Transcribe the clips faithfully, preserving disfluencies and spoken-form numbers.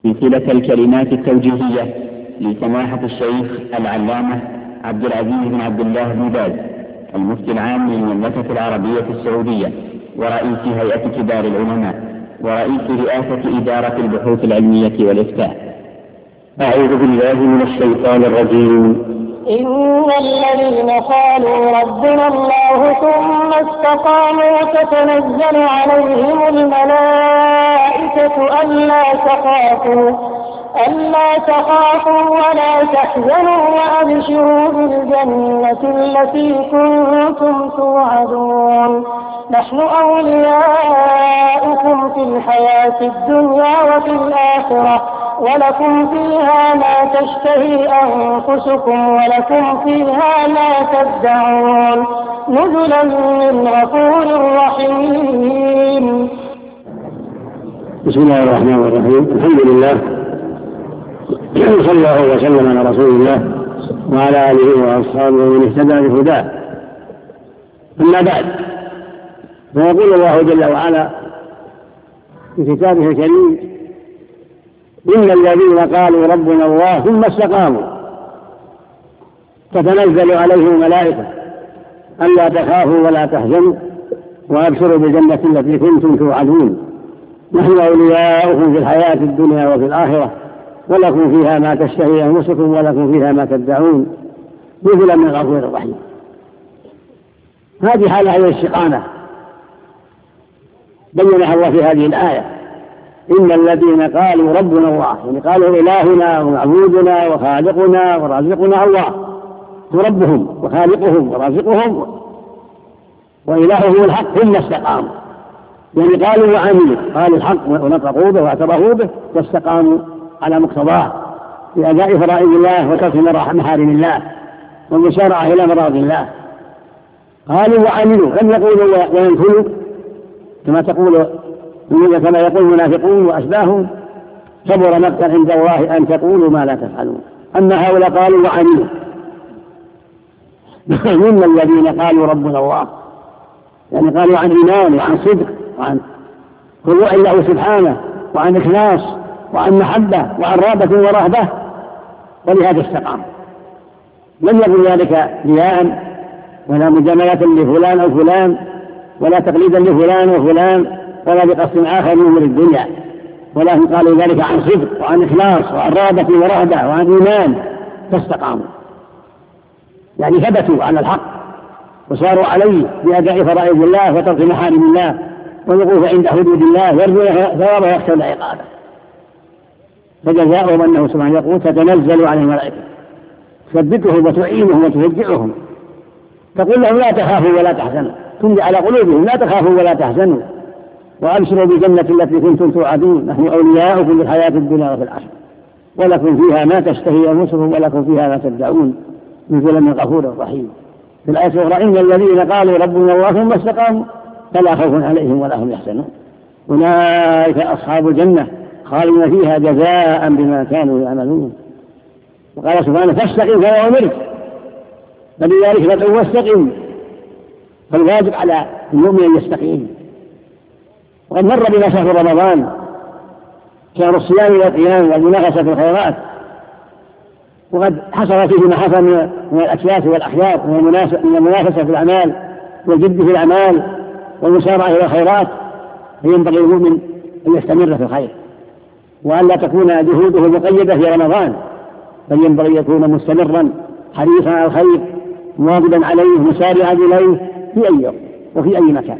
سلسلة الكلمات التوجيهية لسماحة الشيخ العلامة عبد العزيز بن عبد الله بن باز المفتي العام للمملكة العربية السعودية ورئيس هيئة كبار العلماء ورئيس رئاسة إدارة البحوث العلمية والإفتاء. أعوذ بالله من الشيطان الرجيم. إن الذين قالوا ربنا الله ثم استقاموا تتنزل عليهم الملائكة ألا تخافوا ألا تخافوا ولا تحزنوا وأبشروا بالجنة التي كنتم توعدون نحن أولياؤكم في الحياة الدنيا وفي الآخرة ولكم فيها ما تشتهي أنفسكم ولكم فيها ما تدعون نزلا من غفور رحيم. بسم الله الرحمن الرحيم. الحمد لله صلى الله وسلم على رسول الله وعلى آله وأصحابه ومن اهتدى بهداه. أما بعد، فيقول الله جل وعلا في كتابه الكريم: إن الذين قالوا ربنا الله ثم استقاموا تتنزل عليهم الملائكة ألا تخافوا ولا تحزنوا وأبشروا بالجنة التي كنتم توعدون نحن أولياؤكم في الحياة الدنيا وفي الآخرة ولكم فيها ما تشتهي أنفسكم ولكم فيها ما تدعون نزلا من غفور رحيم. هذه حالة هي الاستقامة بينها الله في هذه الآية. إن الذين قالوا ربنا الله، يعني قالوا إلهنا ومعبودنا وخالقنا ورازقنا الله، ربهم وخالقهم ورازقهم وإلههم الحق ثم استقاموا، يعني قالوا وعملوا، قالوا الحق ونطقوا به واعترفوا به واستقاموا على مقتضاه بأداء فرائض الله وترك محارم الله والمسارعة إلى مراضي الله. قالوا وعملوا، لم يقولوا وينفلوا كما تقول كما يقول المنافقون وأشباههم: كبر مقتا عند الله أن تقولوا ما لا تفعلون. أما هؤلاء قالوا وعملوا. من الذين قالوا ربنا الله، يعني قالوا عن إيمان وعن صدق وعن خضوع له سبحانه وعن إخلاص وعن محبة وعن رغبة ورهبة، ولهذا استقام. لم يكن ذلك رياء ولا مجاملة لفلان أو فلان ولا تقليدا لفلان وفلان ولا بقصد آخر من الدنيا، ولكن قالوا ذلك عن صدق وعن إخلاص وعن رغبة ورهبة وعن إيمان فاستقاموا، يعني ثبتوا على الحق وصاروا عليه بأداء فرائض الله وترك محارم الله والوقوف عند حدود الله يرجون ثوابه ويخشون عقابه. فجزاؤهم أنه سبحانه يقول: تتنزل عليهم الملائكة تثبتهم وتعينهم وتشجعهم، تقول لهم لا تخافوا ولا تحزنوا، تملي على قلوبهم لا تخافوا ولا تحزنوا وأبشروا بالجنة التي كنتم توعدون نحن أولياؤكم في الحياة الدنيا وفي الآخرة ولكم فيها ما تشتهي أنفسكم ولكم فيها ما تدعون نزلا من غفور رحيم. في الآية الأخرى: إن الذين قالوا ربنا الله ثم استقاموا فلا خوف عليهم ولا هم يحزنون أولئك أصحاب الجنة خالدين فيها جزاء بما كانوا يعملون. وقال سبحانه: فاستقم كما أمرت، فلذلك فادعوا واستقم، فالواجب على المؤمن أن يستقيم. وقد مر بنا شهر رمضان، شهر الصيام والقيام والمنافسة في الخيرات، وقد حصل فيه ما حصل من الأكياس والأحياء من المنافسة في الأعمال والجد في الأعمال والمسارعة إلى الخيرات. فينبغي المؤمن أن يستمر في الخير وأن لا تكون جهوده مقيدة في رمضان، بل ينبغي يكون مستمرا حريصا على الخير مواظبا عليه مسارعا إليه في أي يوم وفي أي مكان.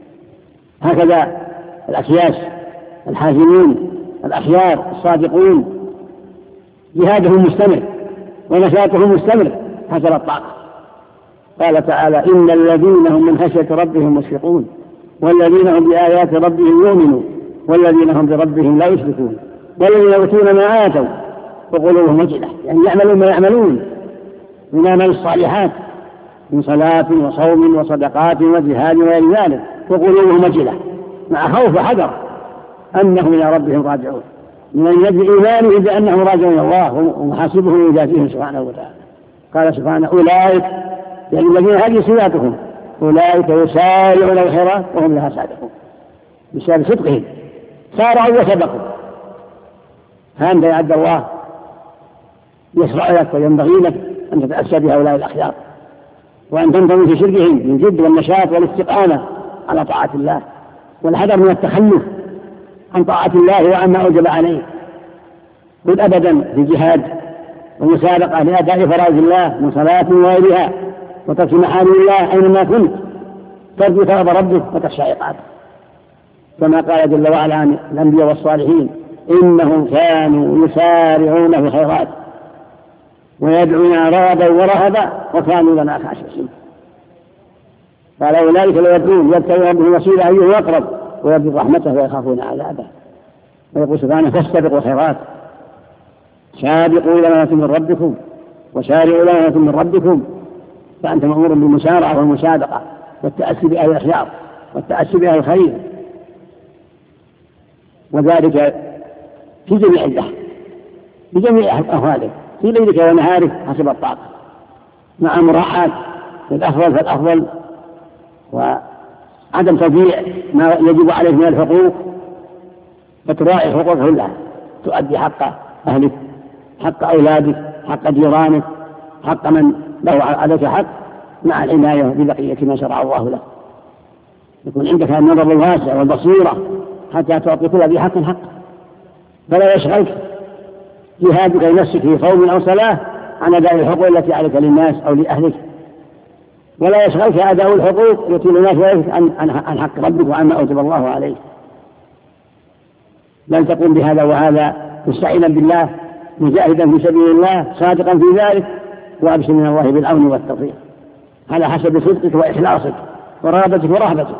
هكذا الأكياس الحازمون الأخيار الصادقون جهادهم مستمر ونشاطهم مستمر حسب الطاقة. قال تعالى: إن الذين هم من خشية ربهم مشفقون والذين هم بآيات ربهم يؤمنون والذين هم بربهم لا يشركون والذين يؤتون ما آتوا وقلوبهم وجلة، يعني يعملون ما يعملون من أعمال الصالحات من صلاة وصوم وصدقات وجهاد وغير ذلك وقلوبهم وجلة مع خوف وحذر أنهم إلى ربهم راجعون، من أجل إيمانهم بأنهم راجعون الله ومحاسبهم يجازيهم سبحانه وتعالى. قال سبحانه: أولئك، يعني الذين هذه صفاتهم، أولئك يسارعون الخيرات وهم لها سابقون، بسبب صدقهم سارعوا وسبقوا. فأنت يا عبد الله يشرع لك وينبغي لك أن تتأسى بهؤلاء الأخيار، وأن تنتظر في شركهم بالجد والنشاط والاستقامة على طاعة الله، والحذر من التخلف عن طاعة الله وعما أوجب عليه. قل أبدا في الجهاد ومسابقة لأداء فرائض الله من صلاة وغيرها، وترك محارم الله أينما كنت، ترجو ثواب ربك وتخشى عقابه، كما قال جل وعلا عن الأنبياء والصالحين: إنهم كانوا يسارعون في الخيرات ويدعونا رغبا ورهبا وكانوا لنا خاشعين. قال أولئك ليدعون يبتغون ربهم وسيلة أيهم أقرب ويرجو رحمته ويخافون عذابه. ويقول سبحانه: فاستبقوا الخيرات، سابقوا إلى مغفرة من ربكم وسارعوا إلى مغفرة من ربكم. فأنت مأمور بالمسارعة والمسابقة والتأسي بأهل الأخيار والتأسي بأهل الخير، وذلك في جميع الدهر بجميع أهواله، في ليلك ونهارك حسب الطاقة، مع مراعاة الأفضل فالأفضل، وعدم تضييع ما يجب عليه من الحقوق، فتراعي الحقوق كلها، تؤدي حق أهلك، حق أولادك، حق جيرانك، حق من له عليك حق، مع العناية ببقية ما شرع الله له. يكون عندك النظر الواسع والبصيرة حتى تعطي كل ذي حق حق، فلا يشغلك جهادك لنفسك في صوم أو صلاة عن أداء الحقوق التي عليك للناس أو لأهلك، ولا يشغلك أداء الحقوق التي للناس عن حق ربك وعما أوجب الله عليه. بل تقوم بهذا وهذا مستعينا بالله، مجاهدا في سبيل الله، صادقا في ذلك، وأبشر من الله بالعون والتوفيق على حسب صدقك وإخلاصك ورغبتك ورهبتك.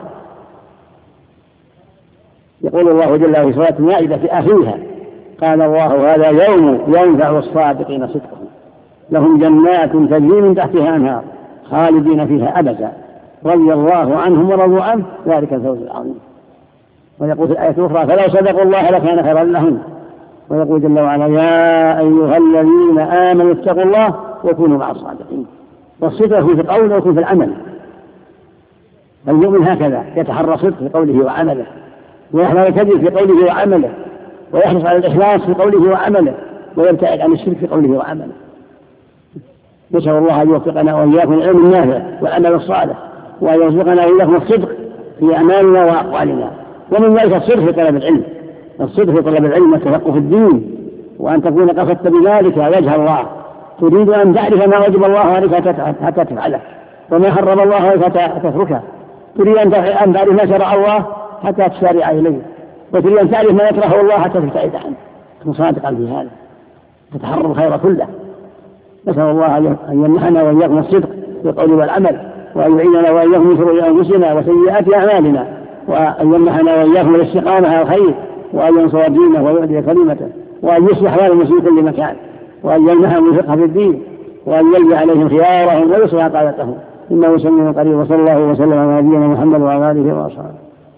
يقول الله جل وعلا في سورة المائدة في آخرها: قال الله: هذا يوم ينفع الصادقين صدقهم، لهم جنات تجري من تحتها أنهار خالدين فيها أبدا رضي الله عنهم ورضوا عنه ذلك الفوز العظيم. ويقول في الآية الأخرى: فلو صدقوا الله لكان خيرا لهم. ويقول جل وعلا: يا أيها الذين آمنوا اتقوا الله وكونوا مع الصادقين. والصدق في القول ويكون في العمل. المؤمن هكذا يتحرى صدق في قوله وعمله، ويحذر الكذب في قوله وعمله، ويحرص على الإخلاص في قوله وعمله، ويبتعد عن الشرك في قوله وعمله. نسأل الله أن يوفقنا وإياكم العلم النافع والعمل الصالح، وأن يرزقنا وإياكم الصدق في أعمالنا وأقوالنا. ومن ذلك الصدق في طلب العلم، الصدق في طلب العلم والتفقه في الدين، وأن تكون قصدت بذلك وجه الله، تريد أن تعرف ما وجب الله عليك حتى تفعله، وما حرم الله عليك حتى تتركه، تريد أن تعرف ما شرع الله حتى تسارع إليه، وتريد أن تعرف ما يكرهه الله حتى تبتعد عنه. كن صادقا في هذا، تتحرر الخير كله. نسأل الله أن يمنحنا وإياكم الصدق في القول والعمل، وأن يعيننا وإياكم من شرور أنفسنا وسيئات أعمالنا، وأن يمنحنا وإياكم الاستقامة على الخير، وأن ينصر دينه ويؤدي كلمته، وأن يصلح حال المسلمين في كل مكان، وأن يمنحهم الفقه في الدين، وأن يلي عليهم خيارهم ويصلح قادتهم، إنه سميع قريب. وصلى الله وسلم على نبينا محمد وعلى آله وأصحابه.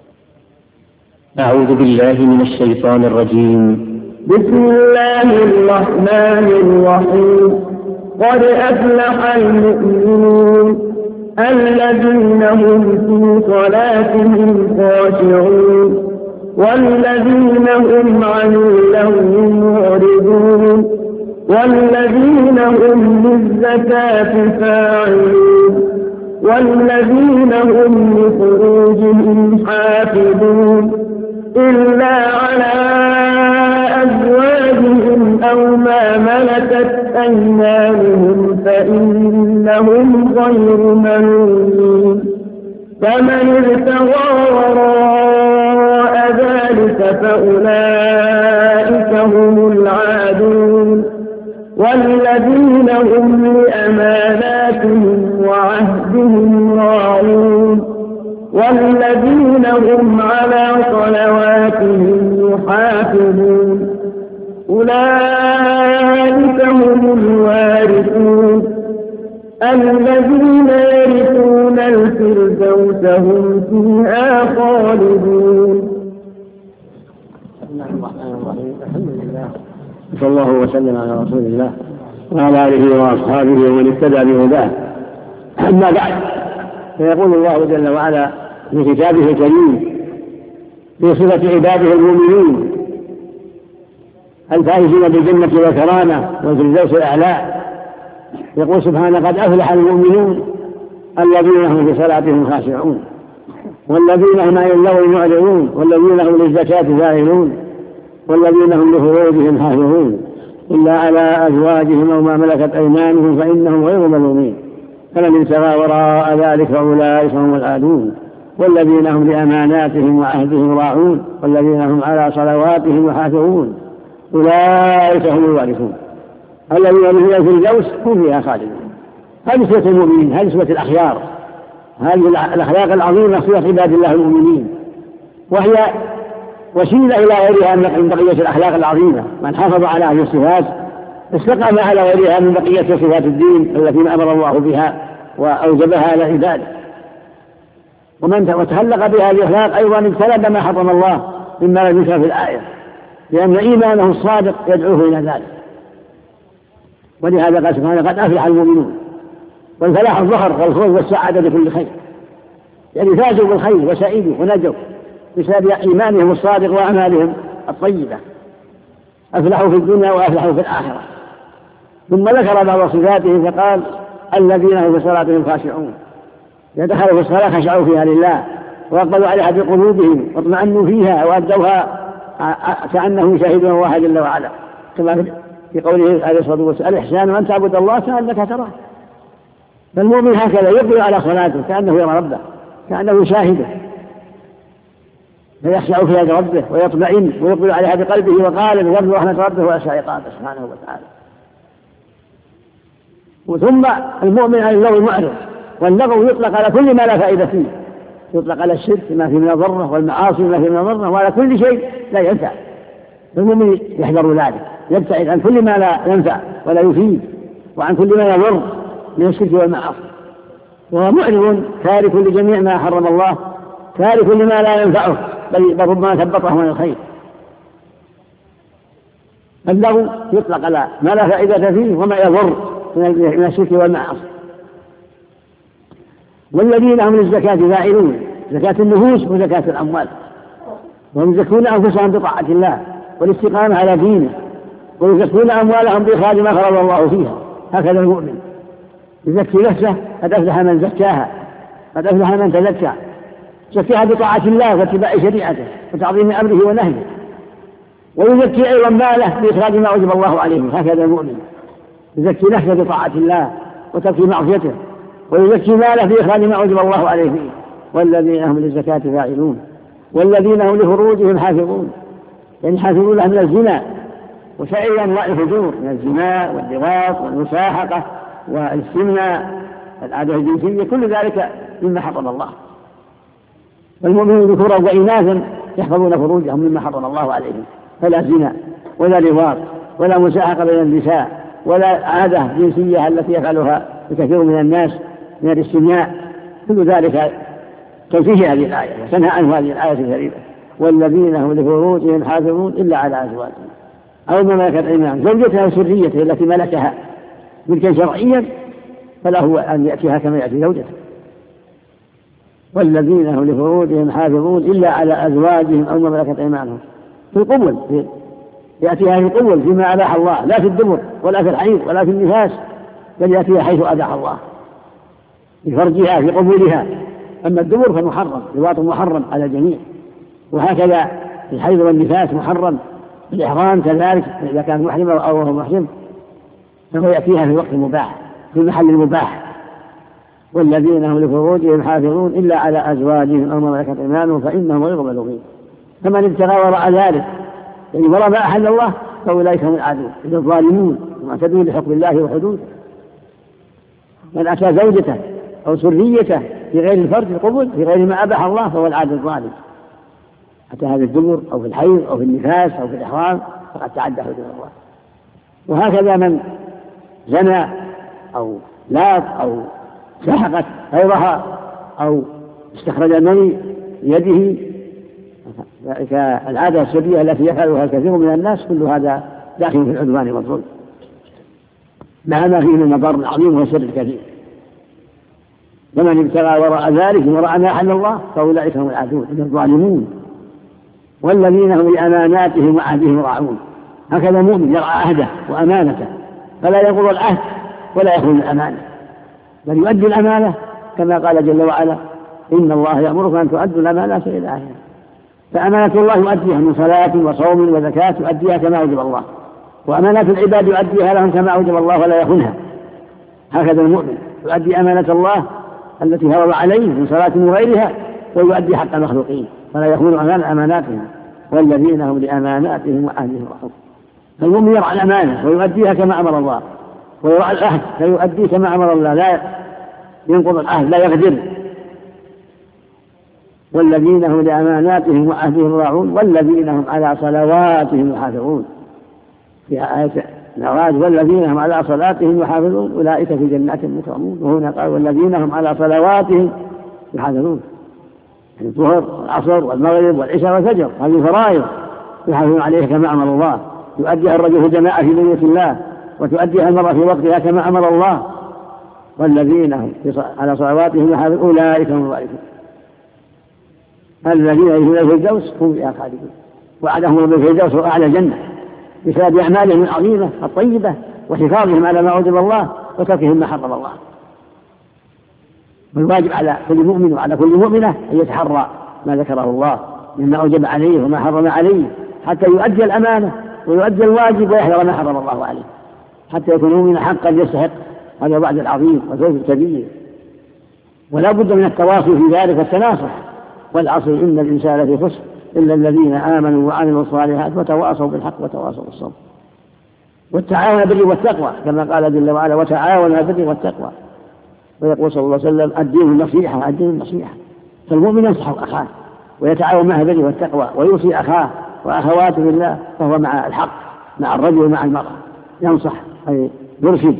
أعوذ بالله من الشيطان الرجيم. بسم الله الرحمن الرحيم. قد أفلح المؤمنون الذين هم في صلاتهم خاشعون والذين هم عن اللغو معرضون والذين هم للزكاة فاعلون والذين هم لفروجهم حافظون إلا على أزواجهم أو ما ملكت أيمانهم فإنهم غير ملومين. فمن ابتغى وراء ذلك فأولئك هم العادون والذين هم لأماناتهم وعهدهم راعون والذين هم على صلواتهم يحافظون أولئك هم الوارثون الذين يرثون الفردوس هم فيها خالدون. بسم الله الرحمن الرحيم. الحمد لله صلى الله وسلم على رسول الله وعلى آله وأصحابه ومن اهتدى بهداه. أما بعد، فيقول الله جل وعلا في كتابه الكريم في صفة عباده المؤمنين: الفائزين بالجنة والكرامة والفردوس الأعلى. يقول سبحانه: قد أفلح المؤمنون الذين هم في صلاتهم خاشعون والذين هم عن اللغو معرضون والذين هم للزكاة فاعلون والذين هم لفروجهم حافظون إلا على أزواجهم أو ما ملكت أيمانهم فإنهم غير ملومين فمن ابتغى وراء ذلك فأولئك هم العادون والذين هم لأماناتهم وعهدهم راعون والذين هم على صلواتهم يحافظون أولئك هم الوارثون الذين هم في الفردوس هم فيها خالدون. هذه صفة المؤمنين، هذه صفة الأخيار، هذه الأخلاق العظيمة صفة عباد الله المؤمنين، وهي وسيلة إلى غيرها من بقية الأخلاق العظيمة. من حافظ على هذه الصفات استقام على غيرها من بقية صفات الدين التي أمر الله بها وأوجبها على عباده. ومن تخلق بهذه الأخلاق أيضا اجتنب ما حرم الله مما لم يذكر في الآية، لأن إيمانه الصادق يدعوه إلى ذلك. ولهذا قال سبحانه: قد أفلح المؤمنون. والفلاح الظهر والفوز والسعادة بكل خير، يعني فازوا بالخير وسعيدوا ونجوا بسبب إيمانهم الصادق وأعمالهم الطيبة. أفلحوا في الدنيا وأفلحوا في الآخرة. ثم ذكر بعض صفاتهم فقال: الذين هم في صلاتهم خاشعون، يدخلوا في الصلاة خشعوا فيها لله وأقبلوا عليها بقلوبهم واطمأنوا فيها وأدوها كأنهم شهدوا واحد جل وعلا، كما في قوله عليه الصلاة والسلام: الإحسان أن تعبد الله كأنك تراه. فالمؤمن هكذا يقبل على صلاته كأنه يرى ربه، كأنه شاهده، فيخشع فيها لربه ويطمئن ويقبل عليها بقلبه وقالب ويرجو رحمة ربه ويخشى عقابه سبحانه وتعالى. ثم المؤمن عن اللغو معرض، واللغو يطلق على كل ما لا فائدة فيه، يطلق على الشرك ما فيه من الضرة والمعاصي ما فيه من الضرة وعلى كل شيء لا ينفع. المؤمن يحذر ذلك، يبتعد عن كل ما لا ينفع ولا يفيد وعن كل ما يضر من الشرك والمعاصي، وهو معرض تارك لجميع ما حرم الله، تارك لما لا ينفعه بل ربما ثبطه من الخير. اللغو يطلق على ما لا فائدة فيه وما يضر من الشرك والمعاصي. والذين هم للزكاة فاعلون، زكاة النفوس وزكاة الأموال، وهم يزكون أنفسهم بطاعة الله والاستقامة على دينه، ويزكون أموالهم بإخراج ما فرض الله فيها. هكذا المؤمن يزكي نفسه، قد أفلح من زكاها، قد أفلح من تزكى، زكاها بطاعة الله واتباع شريعته وتعظيم أمره ونهيه. ويزكي أيضا ماله بإخراج ما أوجب الله عليه. هكذا المؤمن يزكي نفسه بطاعة الله وترك معصيته، ويزكي ماله بإخراج ما أوجب الله عليه فيه. والذين هم للزكاة فاعلون والذين هم لفروجهم حافظون، يعني حافظون لها من الزنا وسائر أنواع الفجور من الزنا واللواط والمساحقة والاستمناء والعادة الجنسية، كل ذلك مما حرم الله. والمؤمنون ذكورا وإناثا يحفظون فروجهم مما حرم الله عليهم، فلا زنا ولا لواط ولا مساحقة بين النساء ولا عادة جنسية التي يفعلها الكثير من الناس من الاستمناء، كل ذلك تنفيه هذه الآية وتنهى عنه هذه الآية الكريمة. والذين هم لفروجهم حافظون إلا على أزواجهم أو ما ملكت أيمانهم، زوجتها وسريته التي ملكها ملكا شرعيا فله أن يأتيها كما يأتي زوجته. والذين هم لفروجهم حافظون إلا على أزواجهم أو ما ملكت أيمانهم، في القبل يأتيها في القبل فيما أباح الله، لا في الدبر ولا في الحيض ولا في النفاس، بل يأتيها حيث أباح الله في فرجها في قبولها. أما الدبر فمحرم، لواط محرم على الجميع، وهكذا في الحيض والنفاس محرم، الإحرام كذلك إذا كان محرم أو هو محرم فهو يأتيها في وقت مباح في محل المباح. والذين هم لفروجهم حافظون إلا على أزواجهم أو ما ملكت أيمانهم فإنهم غير ملومين فمن ابتغى وراء ذلك، يعني وراء ما أحل الله، فأولئك هم العادون إذا الظالمون المعتدون لحكم الله وحدوده. من أتى زوجته أو سريته في غير الفرج القبول في غير ما أباح الله فهو العادل الظالم، أتى هذا الدبر أو في الحيض أو في النفاس أو في الإحرام فقد تعدى حدود الله. وهكذا من زنى أو لاط أو سحقت غيرها أو استخرج المني بيده، العادة السرية التي يفعلها الكثير من الناس، كل هذا داخل في العدوان والظلم مع ما فيه من مضار العظيم وسر الكثير. ومن ابتغى وراء ذلك وراء ما أحل الله فأولئك هم العادون الظالمون. والذين هم لأماناتهم وعهدهم راعون، هكذا المؤمن يرعى عهده وأمانته، فلا ينقض العهد ولا يخون الأمانة، بل يؤدي الأمانة كما قال جل وعلا: إن الله يأمركم أن تؤدوا الأمانات إلى أهلها. فأمانة الله يؤديها من صلاة وصوم وزكاة يؤديها كما أوجب الله، وأمانات العباد يؤديها لهم كما أوجب الله ولا يخونها. هكذا المؤمن يؤدي أمانة الله التي فرض عليه من صلاة وغيرها، ويؤدي حق المخلوقين فلا يخون أمان أماناتهم، والذين هم لأماناتهم وعهدهم راعون. فالمؤمن يرعى الأمانة ويؤديها كما أمر الله، ويرعى العهد فيؤدي كما أمر الله، لا ينقض العهد، لا يغدر. والذين هم لأماناتهم وعهدهم راعون والذين هم على صلواتهم يحافظون. في آية الأعراف: والذين هم على صلاتهم يحافظون أولئك في جنات مكرمون. وهنا قال: والذين هم على صلواتهم يحافظون، يعني الظهر والعصر والمغرب والعشاء والفجر، هذه فرائض يحافظون عليها كما أمر الله. يؤديها الرجل في جماعة في بيت الله، وتؤديها المرأة في وقتها كما أمر الله. والذين هم على صلواتهم يحافظون أولئك هم الوارثون الذين يدخلون الفردوس هم فيها خالدون. وعدهم رب الفردوس وأعلى الجنة بسبب أعمالهم العظيمة الطيبة وحفاظهم على ما أوجب الله وتركهم ما حرم الله. والواجب على كل مؤمن وعلى كل مؤمنة أن يتحرى ما ذكره الله مما أوجب عليه وما حرم عليه، حتى يؤدي الأمانة ويؤدي الواجب ويحذر ما حرم الله عليه، حتى يكون مؤمنا حقا يستحق هذا الوعد العظيم وفوز الكبير. ولا بد من التواصي في ذلك والتناصح. والعصر إن الإنسان لفي خسر إلا الذين آمنوا وعملوا الصالحات وتواصوا بالحق وتواصوا بالصبر. والتعاون بالبر والتقوى كما قال جل وعلا: وتعاونوا بالبر والتقوى. ويقول صلى الله عليه وسلم: الدين النصيحة، الدين النصيحة. فالمؤمن ينصح أخاه ويتعاون معه بالبر والتقوى ويوصي أخاه وأخواته بالله، فهو مع الحق، مع الرجل ومع المرأة، ينصح أي يرشد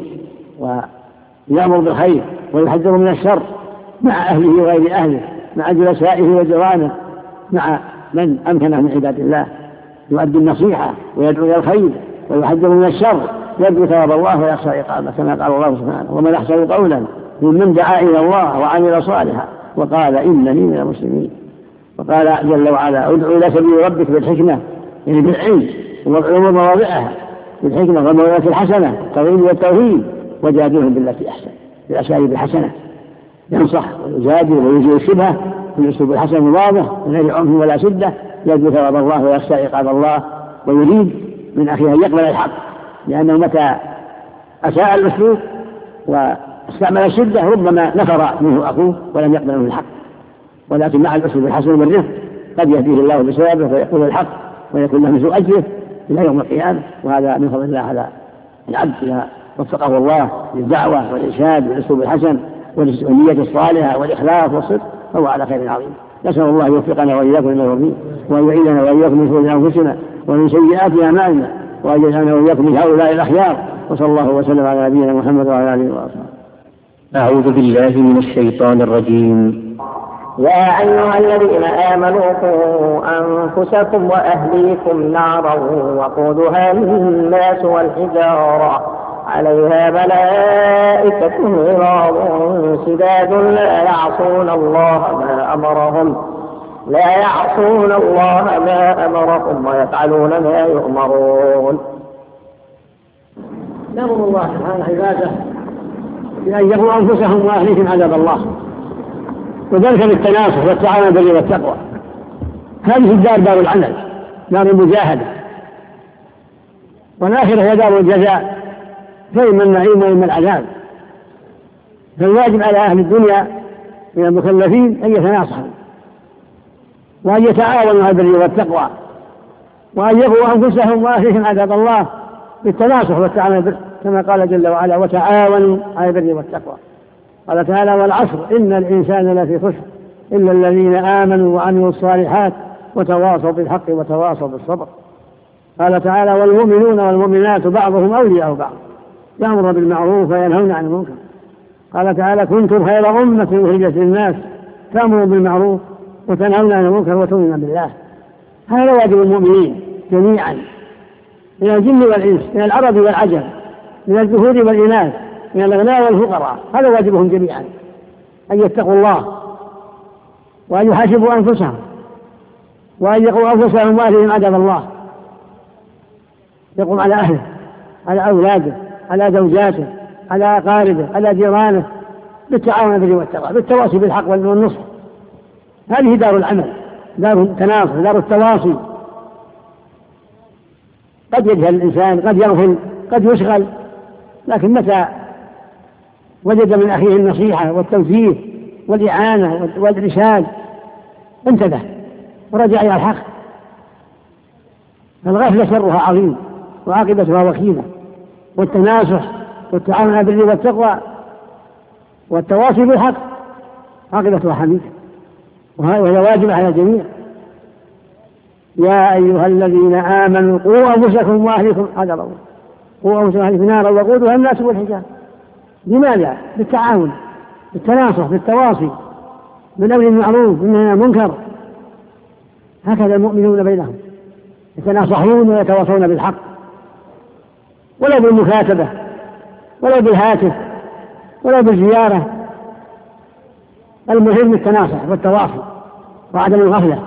ويأمر بالخير ويحذر من الشر، مع أهله وغير أهله، مع جلسائه وجيرانه، مع من أمكنه من عباد الله. يؤدي النصيحة ويدعو إلى الخير ويحذر من الشر، يرجو ثواب الله ويخشى عقابه كما قال الله سبحانه: ومن أحسن قولا ممن دعا إلى الله وعمل صالحا وقال إنني من المسلمين. وقال جل وعلا: ادعو إلى سبيل ربك بالحكمة، يعني بالعلم والعلوم مواضعها، بالحكمة والموعظة الحسنة، الترغيب والتوحيد، وجادلهم بالتي أحسن، بالأساليب الحسنة. ينصح ويجادل ويزيل الشبهة بالأسلوب الحسن الواضح من غير عنف ولا شدة، يرجو ثواب الله ويخشى عقاب الله، ويريد من أخيه أن يقبل الحق، لأنه متى أساء الأسلوب واستعمل الشدة ربما نفر منه أخوه ولم يقبل منه الحق. ولكن مع الأسلوب الحسن والرفق قد يهديه الله بسببه فيقبل الحق ويكون له مثل أجره إلى يوم القيامة. وهذا من فضل الله على العبد إذا وفقه الله للدعوة والإرشاد بالأسلوب الحسن والنية الصالحة والإخلاص والصدق، فهو على خير عظيم. نسأل الله يوفقنا وإياكم لما يرضيه، وأن يعيننا وإياكم من شرور أنفسنا ومن سيئات أعمالنا، وأن يجعلنا وإياكم من هؤلاء الأخيار. وصلى الله وسلم على نبينا محمد وعلى آله وصحبه. أعوذ بالله من الشيطان الرجيم. يا أيها الذين آمنوا قوا أنفسكم وأهليكم نارا وقودها الناس والحجارة عليها ملائكة غلاظ شداد لا يعصون الله ما أمرهم لا يعصون الله ما أمرهم ويفعلون ما يؤمرون. نأمر الله سبحانه عباده بأن يقوا أنفسهم وأهليهم عذاب الله، وذلك بالتناصح والتعاون بالبر والتقوى. هذه الدار دار العمل، دار المجاهدة، والآخرة هي دار الجزاء، فإما النعيم وإما العذاب. فالواجب على أهل الدنيا من المكلفين أن يتناصحوا وأن يتعاونوا على البر والتقوى، وأن يقوا أنفسهم وأهليهم عذاب الله بالتناصح والتعاون بالبر، كما قال جل وعلا: وتعاونوا على البر والتقوى. قال تعالى: والعصر إن الإنسان لفي خسر إلا الذين آمنوا وعملوا الصالحات وتواصوا بالحق وتواصوا بالصبر. قال تعالى: والمؤمنون والمؤمنات بعضهم أولياء بعض يأمرون بالمعروف وينهون عن المنكر. قال تعالى: كنتم خير أمة أخرجت للناس تأمرون بالمعروف وتنهون عن المنكر وتؤمنون بالله. هذا واجب المؤمنين جميعا، من الجن والإنس، من العرب والعجم، من الذكور والإناث، من الأغنياء والفقراء. هذا واجبهم جميعا، أن يتقوا الله وأن يحاسبوا أنفسهم وأن يقوا أنفسهم وأهلهم عذاب الله. يقوم على أهله، على أولاده، على زوجاته، على أقاربه، على جيرانه، بالتعاون بالبر والتقوى، بالتواصي بالحق والنصح. هذه دار العمل، دار التناصر، دار التواصي. قد يجهل الإنسان، قد يغفل، قد يشغل، لكن متى وجد من أخيه النصيحة والتوجيه والإعانة والإرشاد انتبه ورجع إلى الحق. الغفلة شرها عظيم وعاقبتها وخيمة، والتناصح والتعاون على البر والتقوى والتواصي بالحق عاقبتها حميدة، وهي واجب على الجميع. يا أيها الذين آمنوا قوا أنفسكم وأهليكم حذرا قوا أنفسكم وأهليكم نارا وقودها الناس والحجارة. لماذا؟ بالتعاون، بالتناصح، بالتواصي، بالأمر بالمعروف والنهي عن المنكر. هكذا المؤمنون بينهم يتناصحون ويتواصون بالحق، ولو بالمكاتبة، ولو بالهاتف، ولو بالزيارة. المهم التناصح والتواصي وعدم الغفلة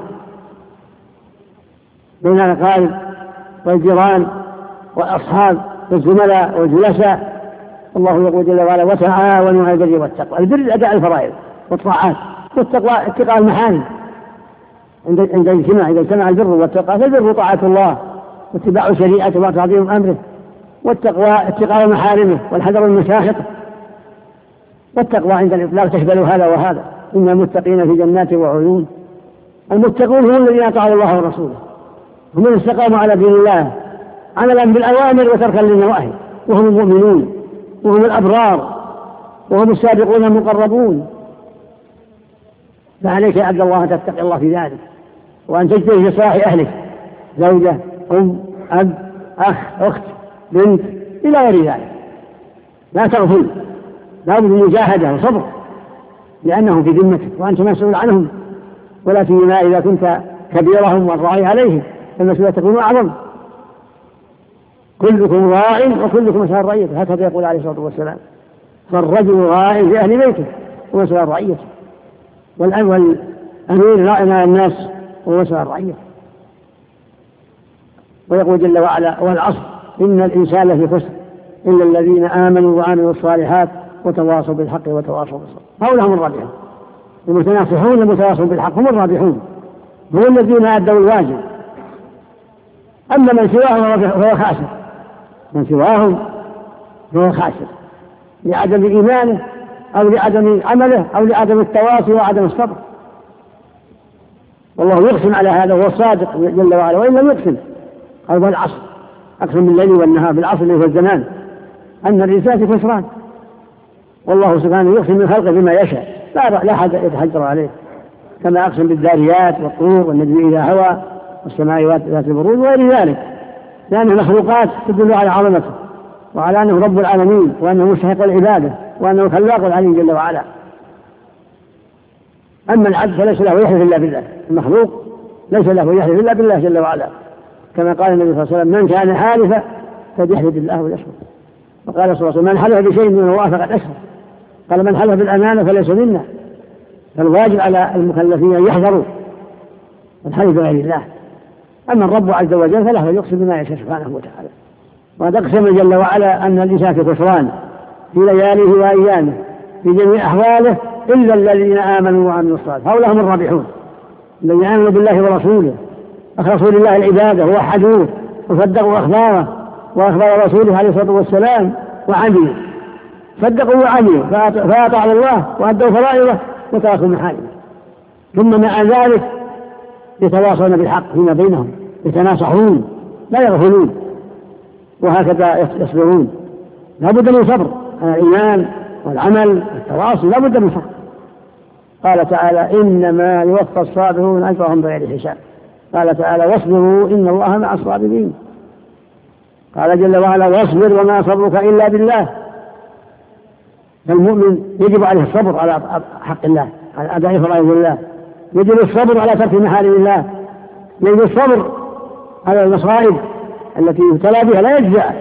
بين الأقارب والجيران والأصحاب والزملاء والجلساء. الله يقول جل وعلا وتعاونوا على البر والتقوى. البر أداء الفرائض والطاعات، والتقوى اتقاء المحارم. عند عند اجتماع إذا اجتمع البر والتقوى فالبر طاعة الله واتباع شريعته وتعظيم أمره، والتقوى اتقاء محارمه والحذر من مشاخطه. والتقوى عند الإطلاق تشمل هذا وهذا. إن المتقين في جنات وعيون. المتقون هم الذين أطاعوا الله ورسوله، هم من استقاموا على دين الله عملا بالأوامر وتركا للنواهي، وهم المؤمنون وهم الأبرار وهم السابقون المقربون. فعليك يا عبد الله أن تتقي الله في ذلك، وأن تجتهد في صلاح أهلك، زوجة، أم، أب، أخ، أخت، بنت، إلى غير ذلك. لا تغفل، لا بد من مجاهدة وصبر، لأنهم في ذمتك وأنت مسؤول عنهم، ولا سيما إذا كنت كبيرهم والراعي عليهم فالمسؤولية تكون أعظم. كلكم راع وكلكم مسؤول عن رعيته، هكذا يقول عليه الصلاة والسلام. فالرجل راع في أهل بيته ومسؤول عن رعيته، والأمير راع على الناس ومسؤول عن رعيته. ويقول جل وعلا والعصر إن الإنسان لفي خسر إلا الذين آمنوا وعملوا الصالحات وتواصوا بالحق وتواصوا بالصبر. هؤلاء هم الرابحون، المتناصحون المتواصون بالحق هم الرابحون، هم الذين أدوا الواجب. أما من سواهم فهو خاسر، من سواهم فهو خاسر لعدم إيمانه أو لعدم عمله أو لعدم التواصي وعدم الصبر. والله يقسم على هذا وهو الصادق جل وعلا، وإن لم يقسم قال بالعصر، أقسم بالليل والنهار، بالعصر اللي هو الزمان، أن الإنسان في خسران. والله سبحانه يقسم من خلقه بما يشاء، لا لا أحد يتحجر عليه، كما أقسم بالذاريات والطور والنجم إذا هوى والسماء ذات البروج وغير ذلك، لأنه مخلوقات تدل على عظمته وعلى أنه رب العالمين وأنه مستحق العبادة وأنه خلاق العليم جل وعلا. أما العبد فليس له يحلف إلا بالله، المخلوق ليس له يحلف إلا بالله جل وعلا، كما قال النبي صلى الله عليه وسلم من كان حالفا فليحلف بالله وليصمت. وقال صلى الله عليه وسلم من حلف بشيء منه وافق الأشهر، قال من حلف بالأمانة فليس منا. فالواجب على المكلفين أن يحذروا الحلف بغير الله. أما الرب عز وجل فله يقسم بما يشاء سبحانه وتعالى. وقد أقسم جل وعلا أن الإنسان في خسران في لياله وأيامه في جميع أحواله إلا الذين آمنوا وعملوا الصالحات، هؤلاء هم الرابحون، الذين آمنوا بالله ورسوله، أخلصوا لله العبادة ووحدوه وصدقوا أخباره وأخبار رسوله عليه الصلاة والسلام وعملوا، صدقوا وعملوا فأطاعوا الله وأدوا فرائضه وتركوا محارمه. ثم مع ذلك يتواصون بالحق فيما بينهم، يتناصحون لا يغفلون، وهكذا يصبرون. لا بد من صبر على الإيمان والعمل والتواصي، لا بد من صبر. قال تعالى إنما يوفى الصابرون أجرهم بغير حساب. قال تعالى واصبروا إن الله مع الصابرين. قال جل وعلا واصبر وما صبرك إلا بالله. فالمؤمن يجب عليه الصبر على حق الله، على أداء فرائض الله، يجب الصبر على ترك محارم الله، يجب الصبر على المصائب التي يبتلى بها لا يجزع.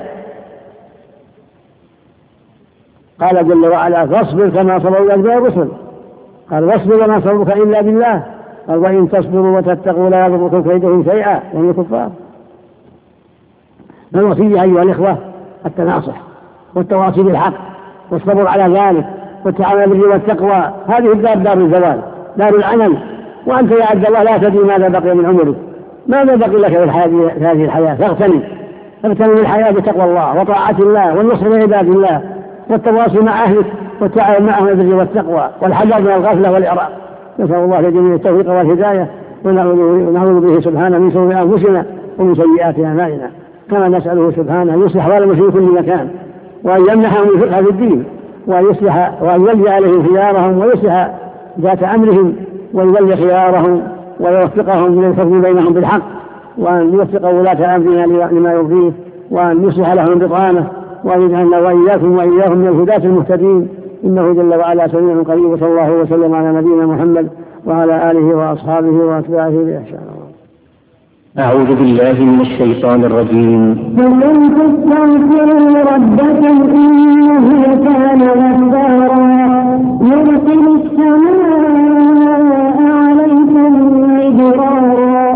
قال جل وعلا فاصبر كما صبر أنبياء الرسل. قال واصبر وما صبرك إلا بالله. قال وإن تصبروا وتتقوا لا يضركم كيدهم شيئا، وهم الكفار. فالوصية أيها الإخوة التناصح والتواصي بالحق والصبر على ذلك والتعاون بالبر والتقوى. هذه الدار دار الزوال، دار العمل، وأنت يا عبد الله لا تدري ماذا بقي من عمرك، ماذا بقي لك في الحياة في هذه الحياة. فاغتنم اغتنم الحياة بتقوى الله وطاعة الله والنصر لعباد الله والتواصي مع أهلك والتعاون معهم بالبر والتقوى والحذر من الغفلة والإعراض. نسأل الله لجميع التوفيق والهداية ونعوذ به سبحانه من شرور أنفسنا ومن سيئات أعمالنا، كما نسأله سبحانه أن يصلح أحوال المسلمين في كل مكان، وأن يمنحهم الفقه في الدين، وأن يصلح وأن يولي عليهم خيارهم ويصلح ذات أمرهم ويولي خيارهم ويوفقهم للحكم بينهم بالحق، وأن يوفق ولاة أمرنا لما يرضيه، وأن يصلح لهم بطانه، وأن يجعلنا وإياكم وإياهم من الهداة المهتدين، إنه جل وعلا سميع قريب. وصلى الله وسلم على نبينا محمد وعلى آله وأصحابه وأتباعه بإحسان. أعوذ بالله من الشيطان الرجيم. فمن تستغفروا ربكم إنه كان غفارا يرسل السماء عليكم مدرارا.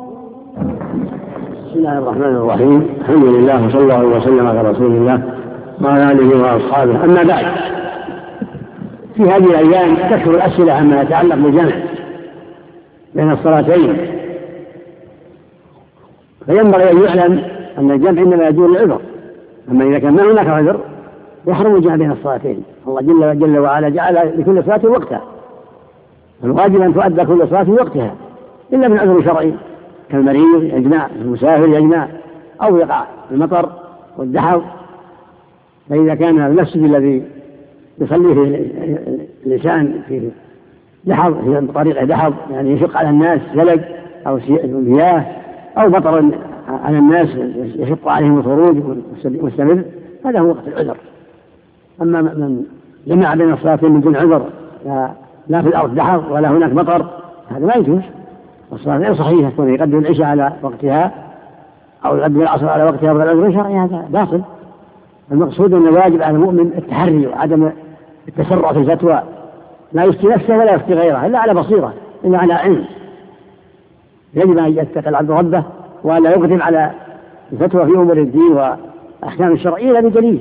بسم الله الرحمن الرحيم. الحمد لله وصلى الله وسلم على رسول الله وعلى آله وأصحابه. أما بعد، في هذه الأيام تكثر الأسئلة عما يتعلق بالجمع بين الصلاتين، فينبغي أن يعلم أن الجمع إنما يجوز العذر، أما إذا كان ما هناك عذر يحرم الجمع بين الصلاتين. الله جل, جل وعلا جعل لكل صلاة وقتها، الواجب أن تؤدى كل صلاة في وقتها إلا من عذر شرعي كالمريض يجمع، المسافر يجمع، أو يقع المطر والدحر. فإذا كان المسجد الذي يصلي فيه الإنسان في دحر في طريق دحر، يعني يشق على الناس زلق أو مياه أو مطر على الناس يشق عليهم الخروج مستمر، هذا هو وقت العذر. أما من جمع بين الصلاتين من دون عذر، لا, لا في الأرض دحر ولا هناك مطر، هذا ما يجوز. والصلاة غير صحيحة، كون يقدم العشاء على وقتها أو يقدم العصر على وقتها بغير عذر شرعي، هذا باطل. المقصود أن واجب على المؤمن التحري وعدم التسرع في الفتوى، لا يفتي نفسه ولا يفتي غيره إلا على بصيرة، إلا على علم. يجب أن يتقي العبد ربه ولا يقدم على الفتوى في أمور الدين وأحكام الشرعية إلا بدليل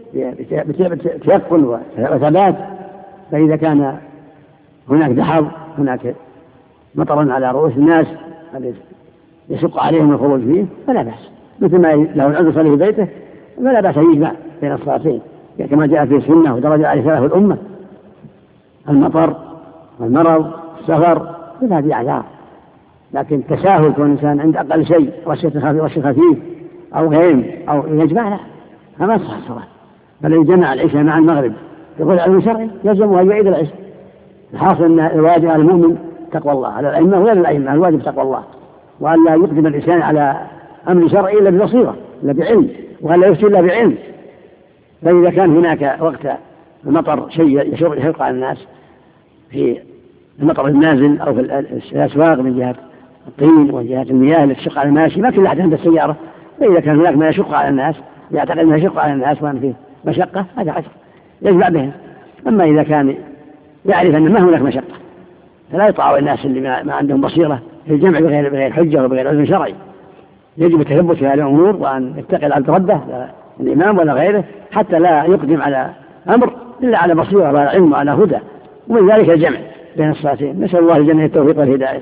بتيقن وثبات. فإذا كان هناك دحر، هناك مطر على رؤوس الناس يشق عليهم الخروج فيه، فلا بأس، مثل ما له العذر يصلي في بيته فلا بأس يجمع بين الصلاتين كما جاء في السنة ودرجة عليه سلف الأمة. المطر والمرض والسفر كل هذه أعذار، لكن التساهل كون الإنسان عند أقل شيء رشة خفيف أو غيم أو يجمع، لا، هذا صح الصلاة. بل إن جمع العشاء مع المغرب يقول علم شرعي يلزم أن يعيد العشاء. الحاصل أن الواجب على المؤمن تقوى الله، على الأئمة وغير الأئمة الواجب تقوى الله، وأن لا يقدم الإنسان على أمر شرعي إلا ببصيرة إلا بعلم، وأن لا يفتي إلا بعلم. فإذا كان هناك وقت المطر شيء يشق على الناس في المطر النازل أو في الأسواق من جهة الطين وجهة المياه اللي تشق على الماشي، ما كل أحد عنده السيارة، فإذا كان هناك ما يشق على الناس يعتقد أنه يشق على الناس وأن فيه مشقة، هذا عذر يجمع بهم. أما إذا كان يعرف أن ما هناك مشقة فلا يطاع الناس اللي ما عندهم بصيرة في الجمع بغير بغير حجة وبغير عذر شرعي. يجب التثبت في هذه الأمور وأن يتقي العبد ربه الإمام ولا غيره حتى لا يقدم على أمر إلا على بصيرة وعلى علم وعلى هدى، ومن ذلك الجمع بين الصلاتين. نسأل الله الجنة التوفيق والهداية.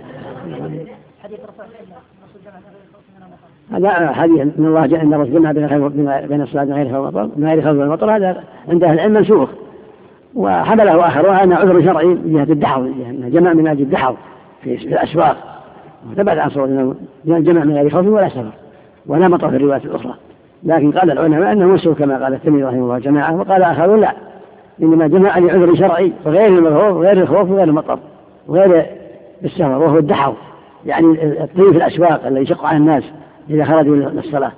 هذا حديث من الله جل إن رسولنا بين الصلاة من غير خوف من غير خوف والمطر، هذا عند أهل العلم منسوخ، وحمله آخر أنه عذر شرعي من جهة الدحر، أنه جمع من أجل الدحر في الأسواق، وثبت عن صور أنه جمع من غير خوف ولا سفر ولا مطر في الروايات الأخرى. لكن قال العلماء أنه منسوخ كما قال الترمذي رحمه الله جماعة، وقال آخرون لا، إنما جمع لعذر شرعي وغير المخوف وغير الخوف وغير المطر وغير السفر، وهو الدحر يعني الطين في الأسواق الذي يشق على الناس إذا خرجوا للصلاة.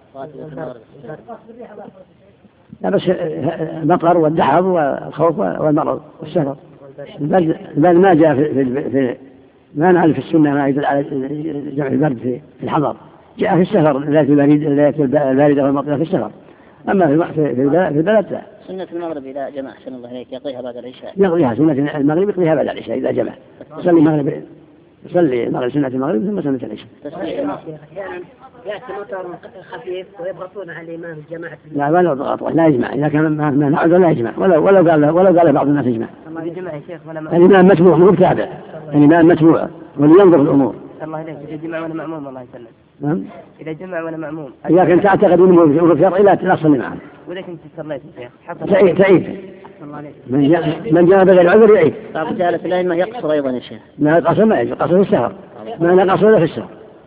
لا بس المطر والدحر والخوف والمرض والسفر. البرد ما جاء في, في, في ما نعرف في السنة ما يدل على جمع البرد في الحضر، جاء في السفر ذات البريد ذات الباردة والمطر في السفر. أما في في في البلد لا. سنة المغرب إذا جمع أحسن الله إليك يقضيها بعد العشاء. يقضيها سنة المغرب يقضيها بعد العشاء إذا جمع. يصلي المغرب يصلي المغرب سنة المغرب ثم سنة العشاء. يأتي مطر خفيف ويضغطون على الإمام الجماعة. لا ولا ضغط لا يجمع إذا كان ما ما نعود ولا يجمع ولا ولا قال ولا قال بعض الناس يجمع. الإمام متبوع مو بتابع. الإمام متبوع ولينظر الأمور. الله عليك إذا جمع ولا مأموم الله يسلم. نعم. إذا جمع ولا مأموم. إذا كنت تعتقد أنه هو في شرعي لا تصلي معه. وإذا كنت صليت يا شيخ. تعيد تعيد. من جاء من جاء بغير عذر يعيد. طب جالس الأئمة يقصر أيضا يا شيخ. لا قصر ما يقصر في السفر. ما نقصر ولا في السفر.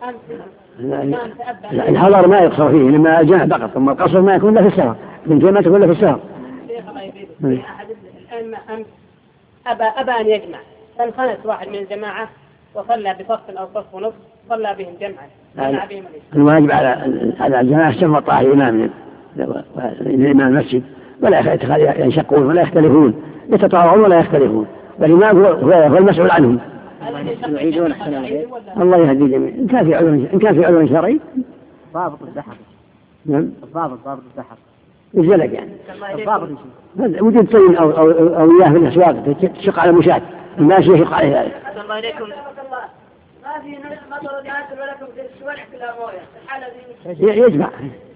الحضر ما يقصر فيه لما الجمع فقط ثم القصر ما يكون لا في السفر من جمع تكون لا في السفر. أحد الأئمة أمس أبى أبى أن يجمع فانخنس واحد من الجماعة وصلى بصف أو صف ونصف صلى بهم جمعا. الواجب على على الجماعة استمر طاعة الإمام الإمام المسجد ولا ينشقون ولا يختلفون يتطاوعون ولا يختلفون والإمام هو المسؤول عنهم. يعيدون أحسن الله يهدي الجميع. إن كان في عذر إن كان في عذر شرعي ضابط الزحف. نعم. الضابط ضابط الزحف. يزلق يعني. الضابط هذا وجود طين أو أو أو إياه في الأسواق تشق على مشاة الناس يشق عليه ذلك. الله عليكم. ما في مطر نازل ولكم في الشوارع كلها مويه. يجمع.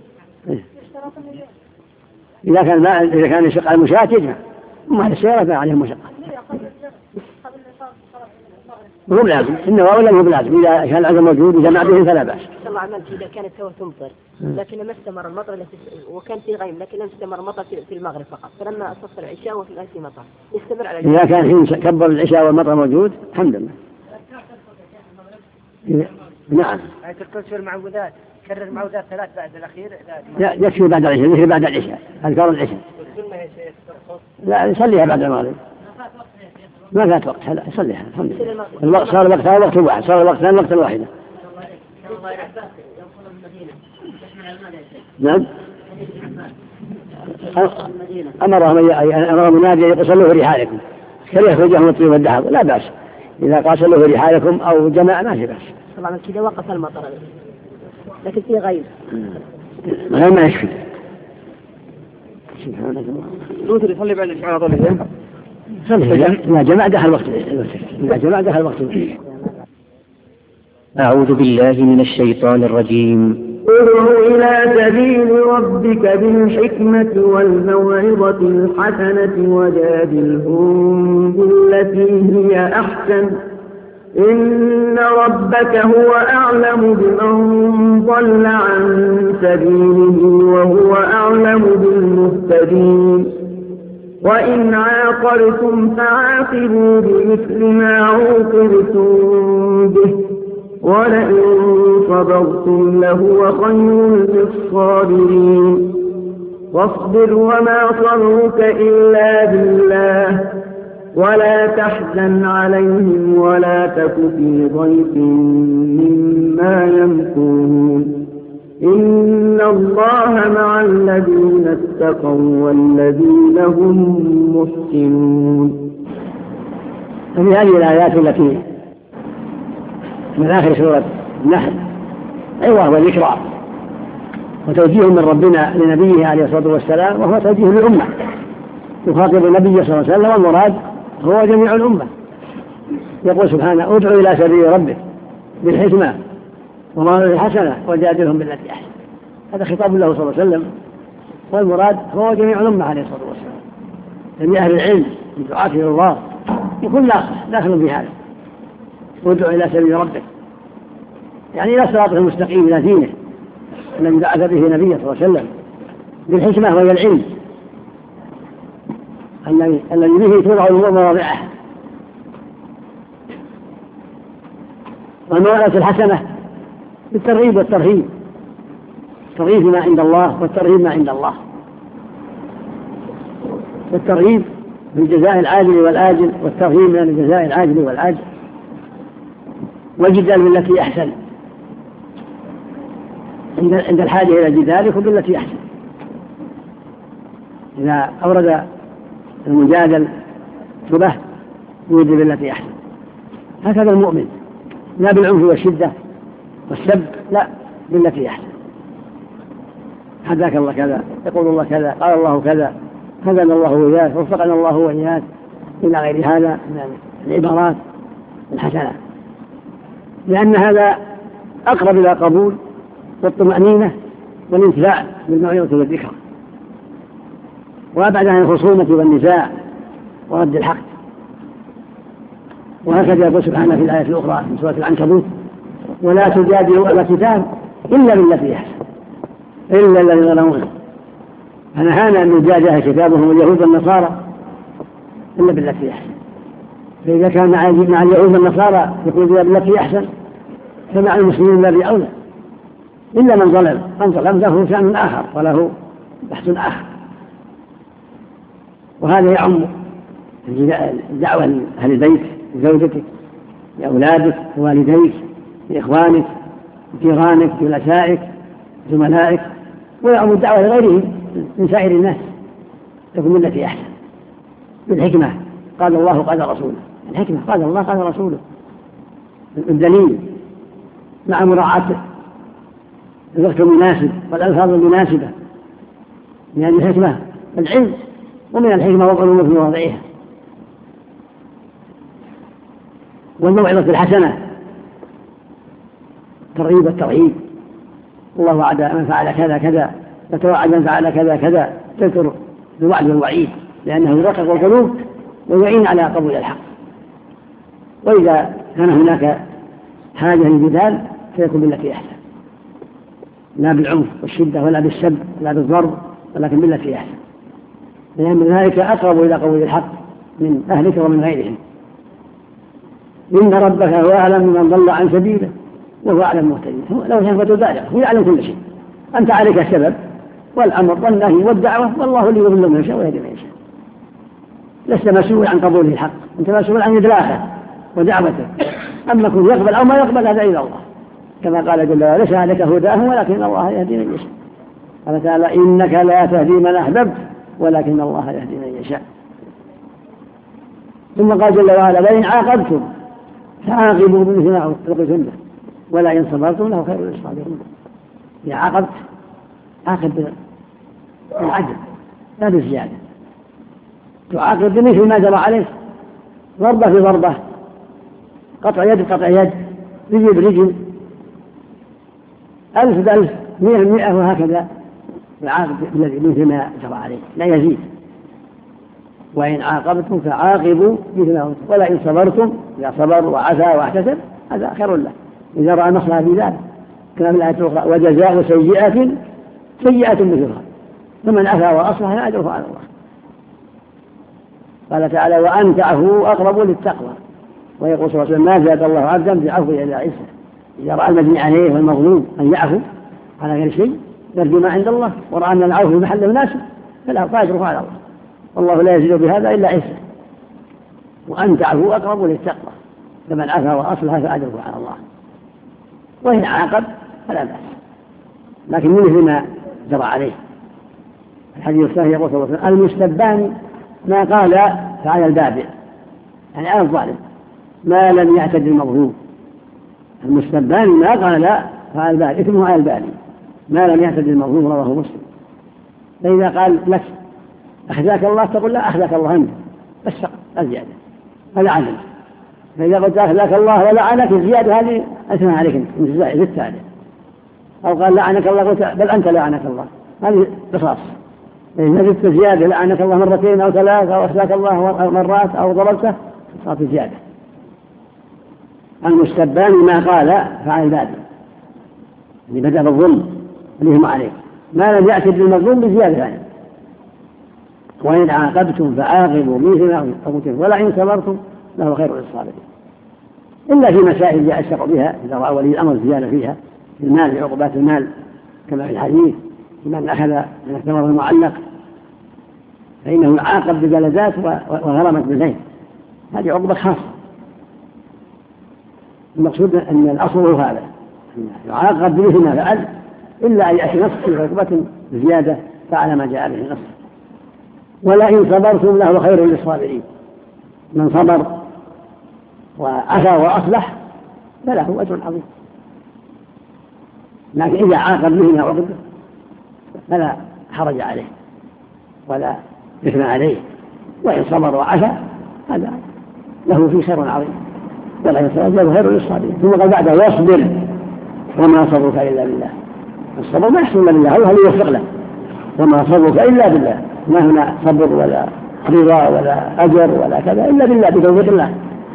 إذا كان ما إذا كان يشق على مشاة يجمع. ما هذا السيارة ما عليه مشقة. مو بلازم إنه ولا مو بلازم إذا كان العذر موجود إذا ما به فلا بأس. الله عملت إذا كانت سوى تمطر لكن ما استمر المطر وكان في غيم لكن لم استمر المطر في المغرب فقط فلما أصف العشاء وفي الآن في مطر يستمر على إذا كان حين كبر العشاء والمطر موجود الحمد لله. نعم. تذكر المعوذات كرر المعوذات ثلاث بعد الأخير. لا يكفي بعد العشاء يكفي بعد العشاء أذكار العشاء. لا يصليها بعد المغرب. ما فات وقت هلا يصليها الحمد لله. الوقت صار وقتها وقت واحد صار وقتان وقت واحدة. نعم. أمرهم أمرهم منادي يقول صلوا في رحالكم كره يخرجهم الطيب والدهب لا بأس إذا قال صلوا في رحالكم أو جماعة ما في بأس. طبعا كذا وقف المطر لكن في غير ما ما يكفي. سبحانك الله. يصلي بعد العشاء على طول لا جماعة دخل وقت لا جماعة دخل وقت. أعوذ بالله من الشيطان الرجيم. ادع إلى سبيل ربك بالحكمة والموعظة الحسنة وجادلهم بالتي هي أحسن إن ربك هو أعلم بمن ضل عن سبيله وهو أعلم بالمهتدين. وإن عاقبتم فعاقبوا بمثل ما عوقبتم به ولئن صبرتم لهو خير للصابرين. واصبر وما صبرك إلا بالله ولا تحزن عليهم ولا تك في ضيق مما يمكرون إن الله مع الذين اتقوا والذين هم محسنون. في هذه الآيات التي من آخر سورة النحل عظة وذكرى وتوجيه من ربنا لنبيه عليه الصلاة والسلام وهو توجيه للأمة يخاطب النبي صلى الله عليه وسلم والمراد هو جميع الأمة. يقول سبحانه ادع إلى سبيل ربك بالحكمة والموعظة الحسنة وجادلهم بالتي أحسن. هذا خطاب له صلى الله عليه وسلم والمراد هو جميع الأمة عليه الصلاة والسلام. جميع أهل العلم من دعاة إلى الله يكون داخل في هذا. ادع إلى سبيل ربك يعني إلى صراط المستقيم إلى دينه الذي بعث به نبيه صلى الله عليه وسلم بالحكمة وهي العلم الذي به توضع الأمور مواضعها والموعظة الحسنة بالترغيب والترهيب الترغيب ما عند الله والترهيب ما عند الله والترغيب بالجزاء العاجل والآجل والترهيب من الجزاء العاجل والآجل والجدال بالتي أحسن عند الحاجة إلى الجدال يكون بالتي أحسن. إذا أورد المجادل شبه يوجد بالتي أحسن. هكذا المؤمن لا بالعنف والشدة والسب لا بالتي أحسن. حداك الله كذا يقول الله كذا قال الله كذا هدانا الله وإياك وفقنا الله وإياك إلى غير هذا من العبارات الحسنة لأن هذا أقرب إلى قبول والطمأنينة والانتفاع بالموعظة والذكر، وأبعد عن الخصومة والنزاع ورد الحق. وهكذا يقول سبحانه في الآية الأخرى من سورة العنكبوت: ولا تجادلوا أهل الكتاب إلا بالتي أحسن إلا الذين ظلموا. فنهانا أن نجادل أهل الكتاب وهم اليهود والنصارى إلا بالتي أحسن. فإذا كان مع اليهود والنصارى يقول بالتي أحسن، فمع المسلمين لا بأولى، إلا من ظلم. من ظلم له شأن آخر وله بحث آخر. وهذا يعم دعوة أهل البيت، لزوجتك، لأولادك، لوالديك، لإخوانك، لجيرانك، لجلسائك، زملائك، ويعم الدعوة لغيرهم من سائر الناس. تكون التي أحسن بالحكمة، قال الله قال رسوله. الحكمة قال الله قال رسوله، الدليل مع مراعاة الوقت المناسب والألفاظ المناسبة. لأن الحكمة العلم، ومن الحكمة وضع الأمور في مواضعها. والموعظة الحسنة ترغيب الترهيب: الله وعد من فعل كذا كذا، وتوعد من فعل كذا كذا، تذكر الوعد والوعيد، لأنه يرقق القلوب ويعين على قبول الحق. وإذا كان هناك حاجة للجدال فيكون بالتي أحسن، لا بالعنف والشدة ولا بالسب ولا بالضرب، ولكن بالتي أحسن، لأن ذلك أقرب إلى قبول الحق من أهلك ومن غيرهم. إن ربك هو أعلم من ضل عن سبيله وهو أعلم المهتدين. لو كان فتبالغ، هو يعلم كل شيء. أنت عليك السبب والأمر والنهي والدعوة، والله اللي يضل من يشاء ويهدي من يشاء. لست مسؤول عن قبوله الحق، أنت مسؤول عن إدراكه ودعوته. أما كن يقبل أو ما يقبل هذا إلى الله، كما قال جل وعلا: ليس عليك هداهم ولكن الله يهدي من يشاء. قال تعالى: إنك لا تهدي من أحببت ولكن الله يهدي من يشاء. ثم قال جل وعلا: لئن عاقبتم فعاقبوا بمثل ما عوقبتم به ولئن صبرتم له خير للصابرين. إذا عاقبت عاقب بالعدل لا بالزيادة. تعاقب بمثل ما جرى عليك، ضربة في ضربة، قطع يد بقطع يد، رجل برجل، ألف بألف، مئة بمئة، وهكذا يعاقب مثل ما جرى عليك لا يزيد. وإن عاقبتم فعاقبوا مثل ما عوقبتم ولئن صبرتم، إذا صبر وعفا واحتسب هذا خير له إذا رأى مصلحة في ذلك. كما في الآية الأخرى: وجزاء سيئة سيئة مثلها فمن عفا وأصلح فأجره على الله. قال تعالى: وأن تعفوا أقرب للتقوى. ويقول صلى الله عليه وسلم: ما زاد الله عبدا بعفو إلى عزه. إذا رأى المجني عليه والمظلوم أن يعفو على غير شيء يرجو ما عند الله، ورأى أن العفو في محل مناسب فلا فأجره على الله، والله لا يزيد بهذا إلا عزه. وأن تعفوا أقرب للتقوى فمن عفا وأصلح فأجره على الله. وإن عاقب فلا بأس، لكن من مثل ما جرى عليه. الحديث الثاني يقول صلى الله عليه وسلم: المستبان ما قال فعلى البابع، يعني على الظالم، ما لم يعتد المظلوم. المستبان ما قال فعلى البابع، إثمه على البابع، ما لم يعتد المظلوم. رواه مسلم. فإذا قال لك أخذاك الله تقول: لا أخذاك الله أنت، بس الزيادة هذا عدل. فإذا قلت أخذاك الله ولعنك الزيادة هذه أثنى عليك أنت زدت عليه. أو قال لعنك الله قلت بل أنت لعنك الله، هذه قصاص. إذا زدت زيادة لعنك الله مرتين أو ثلاث أو أخذاك الله مرات أو ضربته صارت زيادة. المستبان ما قال فعل البادي اللي بدأ بالظلم اللي هم عليه، ما لم يأتي بالمظلوم بزيادة يعني. وإن عاقبتم فعاقبوا مثل ما عوقبتم ولئن صبرتم له خير للصابرين. إلا في مسائل جاء الشرع بها إذا رأى ولي الأمر زيادة فيها في المال، لعقوبات المال، كما في الحديث: من أخذ من الثمر المعلق فإنه يعاقب بجلدات وغرمت بالدين. هذه عقوبة خاصة. المقصود أن الأصل هو هذا، يعاقب بمثل ما فعل، إلا أن يأتي نص في عقوبة زيادة فعل ما جاء به النص. ولئن صبرتم له خير للصابرين. من صبر وعفا وأصلح فله أجر عظيم. لكن إذا عاقب به ما عوقب فلا حرج عليه ولا إثم عليه، وإن صبر وعفا هذا له في خير عظيم. ولا يتوجه خير للصابرين. ثم قال بعده واصبر وما صبرك إلا بالله. الصبر ما يحصل إلا بالله، هو اللي يوفق له. وما صبرك إلا بالله، ما هنا صبر ولا رضا ولا أجر ولا كذا إلا بالله بتوفيق الله.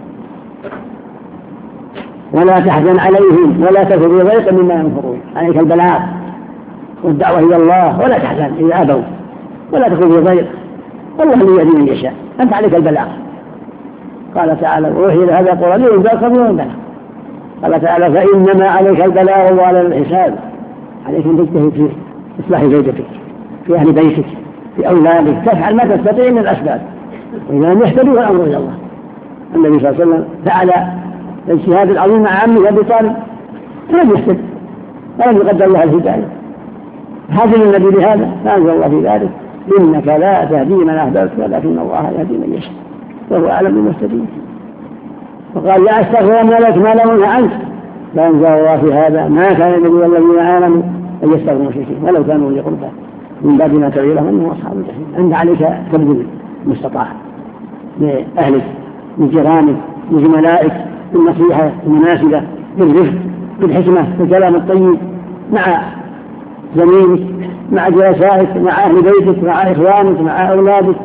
ولا تحزن عليهم ولا تك في ضيق مما ينفرون، عليك البلاغ والدعوة إلى الله، ولا تحزن إذا أبوا ولا تك في ضيق، والله اللي يهدي من يشاء، أنت عليك البلاغ. قال تعالى ووحي إلى هذا القرآن ينزل قبل وينزل. قال تعالى فإنما عليك البلاغ وعلى الحساب، عليك أن تجتهد في إصلاح زوجتك، في أهل بيتك، في أولادك، تفعل ما تستطيع من الأسباب، وإذا لم يهتدوا فالأمر إلى الله. النبي صلى الله عليه وسلم فعل الاجتهاد العظيم مع عمه أبي طالب فلم يهتد ولم يقدر له الهداية، هذا النبي بهذا فأنزل الله في ذلك إنك لا تهدي من أحببت ولكن الله يهدي من يشاء وهو أعلم بالمهتدين. وقال لا أستغفرن لك ما لم أنه عنك، فأنزل الله في هذا ما كان النبي والذين آمنوا أن يستغفروا المشركين ولو كانوا أولي قربى من بعد ما تبين لهم أنهم أصحاب الجحيم. أنت عليك تبذل المستطاع لأهلك، لجيرانك، لزملائك، بالنصيحة المناسبة، بالرفق، بالحكمة، بالكلام الطيب مع زميلك، مع جلسائك، مع أهل بيتك، مع إخوانك، مع أولادك،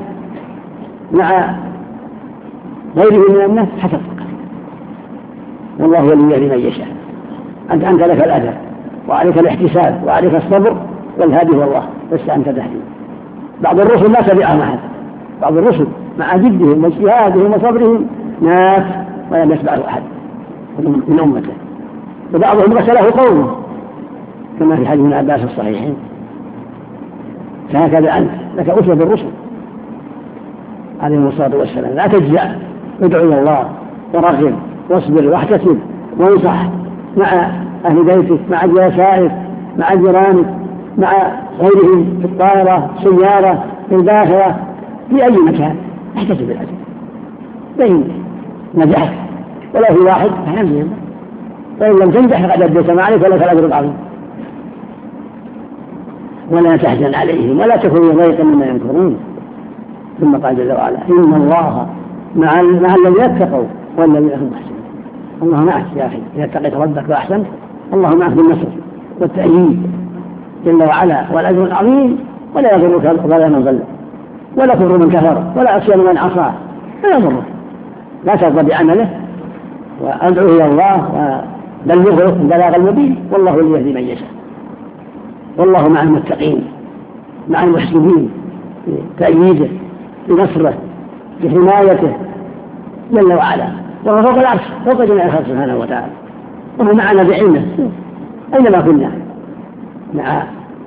مع غيره من الناس حسب فقط. والله هو الذي يهدي من يشاء. أنت أنت لك الأجر وعليك الاحتساب وعليك الصبر، والهادي هو الله، بس أنت تهدي. بعض الرسل ما تبعهم أحد، بعض الرسل مع جدهم واجتهادهم وصبرهم مات ولم يتبعه أحد من أمته، وبعضهم غسله قومه كما في حديث ابن عباس الصحيحين. فهكذا أنت لك أسوة بالرسل عليهم الصلاة والسلام، لا تجزع، ادعو إلى الله ورغب واصبر واحتسب وانصح مع أهل بيتك، مع جلسائك، مع جيرانك، مع غيرهم في الطائرة، السيارة، في الباخرة، في أي مكان احتسب الأجر. فإن نجحت ولو في واحد فحمد، وإن لم تنجح فقد أديت ما عليك ولك الأجر العظيم. ولا تحزن عليهم ولا تكن في ضيق مما ينكرون. ثم قال جل وعلا إن الله مع مع الذين اتقوا والذين هم محسنون. الله معك يا أخي إذا اتقيت ربك وأحسنت، الله معك بالنصر والتأييد جل وعلا والأجر العظيم. ولا يضرك ولا من ضل ولا كفر من كفر ولا عصي من عصاه، لا يضرك. لا ترضى بعمله وأدعو إلى الله وبلغه البلاغ المبين، والله الذي يهدي من يشاء. والله مع المتقين مع المحسنين بتأييده بنصره بحمايته جل وعلا، وهو فوق العرش فوق جميع الخلق سبحانه وتعالى، وهو معنا بعلمه أينما كنا، مع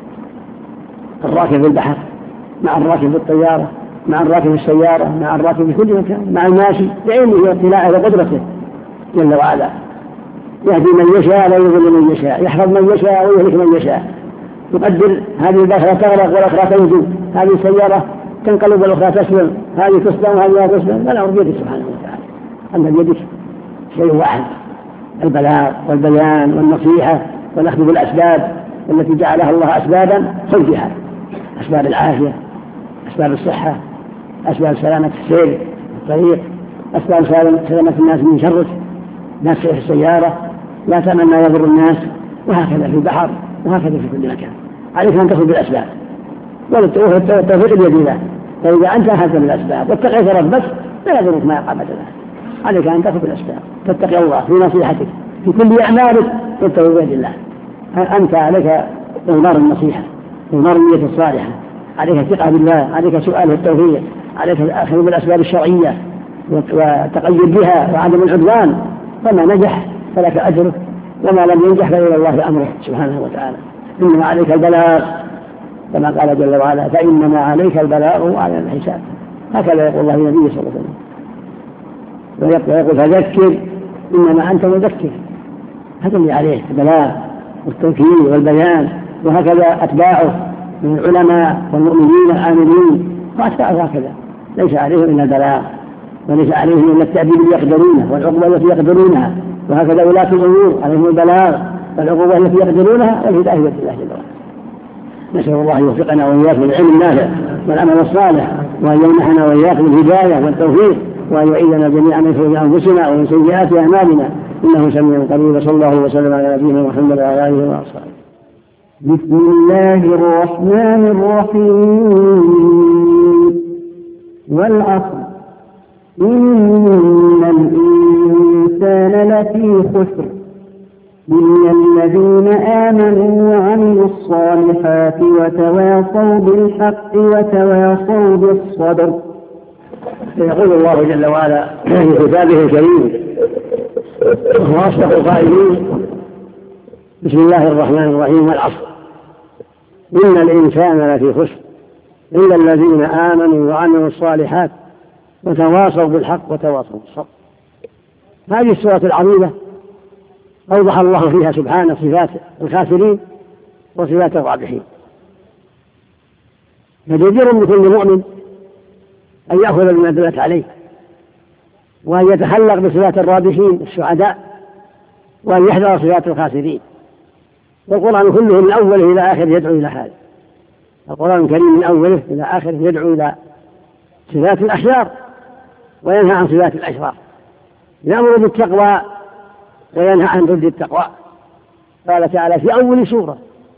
الراكب في البحر، مع الراكب في الطيارة، مع الراكب في السيارة، مع الراكب في كل مكان، مع الماشي بعلمه واطلاعه وقدرته جل وعلا. يهدي من يشاء ويضل من يشاء، يحفظ من يشاء ويهلك من يشاء. يقدر هذه الباخرة تغرق والأخرى تنجو، هذه السيارة تنقلب والأخرى تسلم، هذه تسلم وهذه لا تسلم، ولا بيدك سبحانه وتعالى. أنت بيدك شيء واحد، البلاغ والبيان والنصيحة والأخذ بالأسباب التي جعلها الله أسبابا خذ بها، أسباب العافية، أسباب الصحة، أسباب سلامة السير الطريق، أسباب سلامة الناس من شرك، لا تسير في السيارة، لا تعمل ما يضر الناس، وهكذا في البحر وهكذا في كل مكان. عليك أن تأخذ بالأسباب والتوفيق بيد الله. فإذا أنت أخذت بالأسباب واتقيت ربك لا يضرك ما يقع بدلا. عليك أن تأخذ بالأسباب، تتقي الله في نصيحتك في كل أعمالك والتوفيق بيد الله. أنت عليك إظهار النصيحة، إظهار النية الصالحة، عليك الثقة بالله، عليك سؤال التوفيق، عليك الأخذ بالأسباب الشرعية وتقيد بها وعدم العدوان. فما نجح فلك أجره، وما لم ينجح فإلى الله أمره سبحانه وتعالى. إنما عليك البلاغ كما قال جل وعلا فإنما عليك البلاغ وعلى الحساب. هكذا يقول الله النبي صلى الله عليه وسلم، ويقول فذكر إنما أنت مذكر. هذا اللي عليه البلاغ والتوكيد والبيان، وهكذا أتباعه من العلماء والمؤمنين العاملين وأتباعه هكذا. ليس عليهم إلا البلاغ، وليس عليهم إلا التأديب التي يقدرونه والعقوبة التي يقدرونها، وهكذا ولاة الأمور عليهم البلاغ والعقوبة التي يقدرونها والهداية بيد الله جل وعلا. نسأل الله يوفقنا وإياكم للعلم النافع والعمل الصالح، وأن يمنحنا وإياكم الهداية والتوفيق وأن يعيذنا جميعا من شرور أنفسنا ومن سيئات أعمالنا إنه سميع قريب. صلى الله وسلم على نبينا محمد وعلى آله وأصحابه. بسم الله الرحمن الرحيم. والعصر إن الإنسان لفي خسر إلا الذين آمنوا وعملوا الصالحات وتواصوا بالحق وتواصوا بالصبر. يقول الله جل وعلا في كتابه الكريم وهو أصدق القائلين: بسم الله الرحمن الرحيم. والعصر إن الإنسان لفي خسر إلا الذين آمنوا وعملوا الصالحات وتواصوا بالحق وتواصوا بالصبر. هذه السورة العظيمة أوضح الله فيها سبحانه صفات الخاسرين وصفات الرابحين، فجدير بكل مؤمن أن يأخذ بما دلت عليه وأن يتخلق بصفات الرابحين السعداء وأن يحذر صفات الخاسرين. والقرآن كله من أوله إلى آخره يدعو إلى هذا. القرآن الكريم من أوله إلى آخره يدعو إلى صفات الأخيار وينهى عن صفات الأشرار، يأمر بالتقوى وينهى عن ضد التقوى. قال تعالى في أول سورة: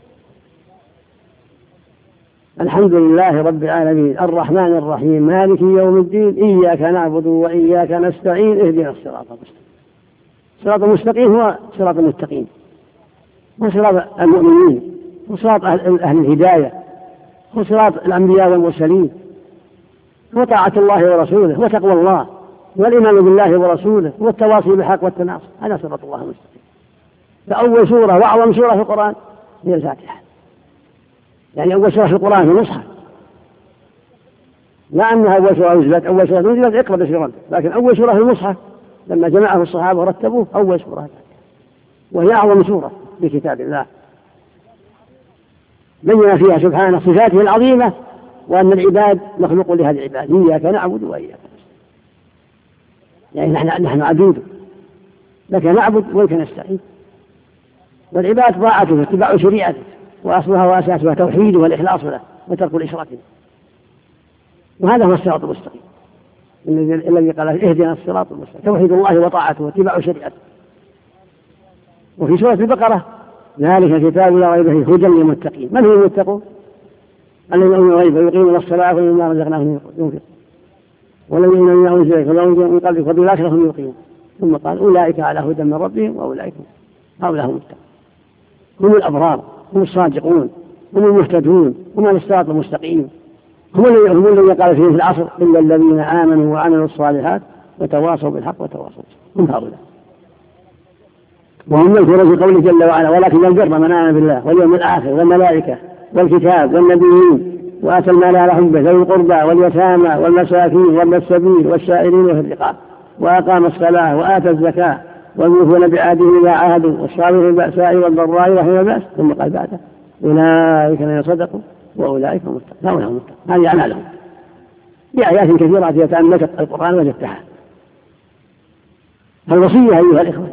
الحمد لله رب العالمين الرحمن الرحيم مالك يوم الدين إياك نعبد وإياك نستعين اهدنا الصراط المستقيم. الصراط المستقيم هو صراط المتقين وصراط المؤمنين وصراط أهل الهداية وصراط الأنبياء والمرسلين وطاعة الله ورسوله وتقوى الله والإيمان بالله ورسوله والتواصي بالحق والتناصر. هذا صراط الله المستقيم. فأول سورة وأعظم سورة في القرآن هي الفاتحة، يعني أول سورة في القرآن في المصحف، لا أنها أول سورة نزلت أول سورة نزلت اقرأ بسم لكن أول سورة في المصحف لما جمعه الصحابة ورتبوه أول سورة، وهي أعظم سورة في كتاب الله. بين فيها سبحانه صفاته العظيمة وأن العباد مخلوق لهذه العباد، إياك نعبد وإياك نستعين، يعني نحن نحن عبيد لك نعبد ولك نستعين. والعباد طاعته واتباع شريعته وأصلها وأساسها توحيده والإخلاص له وترك الإشراك به، وهذا هو الصراط المستقيم الذي قال اهدنا الصراط المستقيم، توحيد الله وطاعته واتباع شريعته. وفي سورة البقرة: ذلك الكتاب لا ريب فيه هدى للمتقين. من هم المتقون؟ الذين يؤمنون بالغيب ويقيمون الصلاة ومما رزقناهم ينفقون والذين يؤمنون بما أنزل إليك وما أنزل من قبلك وبالآخرة هم يوقنون. ثم قال: أولئك على هدى من ربهم وأولئك هؤلاء هم المتقون. هم الأبرار، هم الصادقون، هم المهتدون، هم الصراط المستقيم، هم الذين قال فيهم في العصر: إلا الذين آمنوا وعملوا الصالحات وتواصوا بالحق وتواصوا بالصبر. هم هؤلاء. وهم مذكورون في قوله جل وعلا: ولكن البر من آمن بالله واليوم الآخر والملائكة والكتاب والنبيين وآتى المال على حبه ذوي القربى واليتامى والمساكين وابن السبيل والسائلين وفي الرقاب وأقام الصلاة وآتى الزكاة والموفون بعهدهم إذا عاهدوا والصابرين في البأساء والضراء وحين البأس. ثم قال بعده: أولئك الذين صدقوا وأولئك هم المتقون. هذه أعمالهم بآيات كثيرة يتأملت القرآن وجدتها. فالوصية أيها الإخوة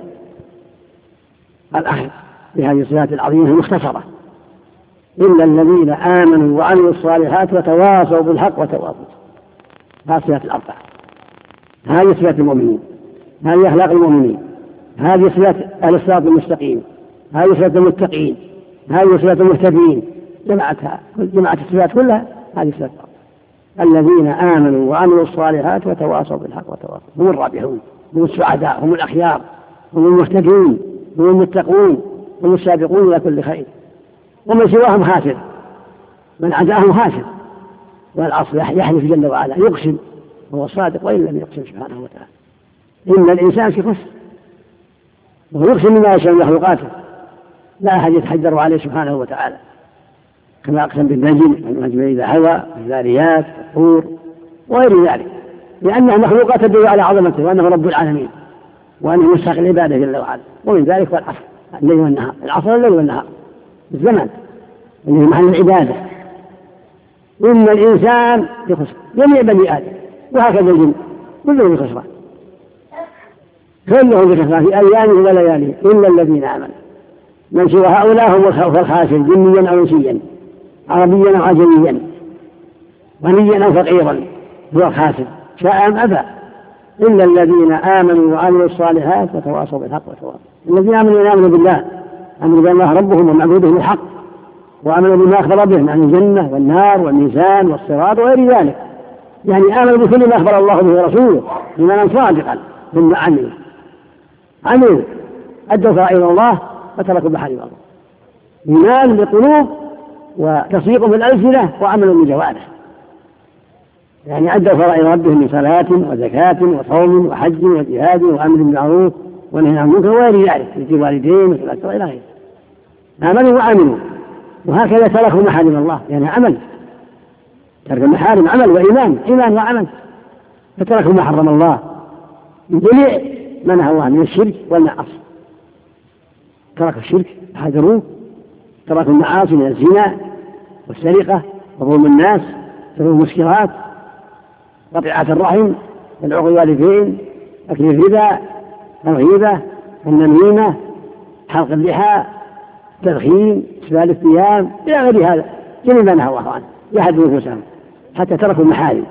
الأخذ بهذه الصفات العظيمة المختصرة: إلا الذين آمنوا وعملوا الصالحات وتواصوا بالحق وتواصوا. هذه الصفات الأربعة، هذه صفات المؤمنين، هذه أخلاق المؤمنين، هذه صفات أهل الصراط المستقيم، هذه صفات المتقين، هذه صفات المهتدين. جمعتها جمعت الصفات كلها هذه صفات الذين آمنوا وعملوا الصالحات وتواصوا بالحق وتواصوا. هم الرابحون، هم السعداء، هم الأخيار، هم المهتدون، هم المتقون، هم السابقون إلى كل خير. ومن سواهم خاسر، من عداهم خاسر. والعصر يحلف جل وعلا يقسم وهو صادق وإن لم يقسم سبحانه وتعالى. إن الإنسان في خسر، وهو يقسم بما يشاء من مخلوقاته، لا أحد يتحجر عليه سبحانه وتعالى، كما أقسم بالنجم والنجم إذا هوى والذاريات والطور وغير ذلك، لأنها مخلوقات تدل على عظمته وأنه رب العالمين وأنه مستحق العبادة جل وعلا. ومن ذلك والعصر، الليل والنهار، العصر الليل والنهار الزمن اللي هو محل العبادة. إن الإنسان في خسر، جميع بني آدم وهكذا الجن كلهم في خسران، كلهم في خسران في أيامه ولياليه إلا الذين آمنوا. من سوى هؤلاء هم الخاسر، جنيا أو إنسيا، عربيا أو عجميا، غنيا أو فقيرا، هو الخاسر شاء أم أبى. إلا الذين آمنوا وعملوا الصالحات وتواصوا بالحق وتواصوا. الذين آمنوا يآمنوا بالله، آمنوا بأن الله ربهم ومعبودهم الحق، وآمنوا بما أخبر به عن الجنة والنار والميزان والصراط وغير ذلك، يعني آمنوا بكل ما أخبر الله به ورسوله إيمانا صادقا، ثم عملوا عملوا أدوا فرائض الله وتركوا محارم الله. إيمان بالقلوب وتصديق بالألسنة وعمل بالجوارح، يعني أدوا فرائض ربهم من صلاة وزكاة وصوم وحج وجهاد وأمر بالمعروف ونهي عن المنكر وغير ذلك، في الوالدين وصلاة وإلى غيره. آمنوا وعملوا، وهكذا تركوا محارم الله، يعني عمل، ترك المحارم عمل وإيمان، إيمان وعمل، فتركوا ما حرم الله من جميع ما نهى الله من الشرك والمعاصي. تركوا الشرك حذروه، تركوا المعاصي من الزنا والسرقة وظلم الناس، تركوا المسكرات، قطيعة الرحم، العقوق الوالدين، أكل الربا، الغيبة، النميمة، حلق اللحى، تدخين، اسبال الثياب إلى غير هذا، جميع ما نهى الله عنه يحذروا نفوسهم حتى تركوا المحارم.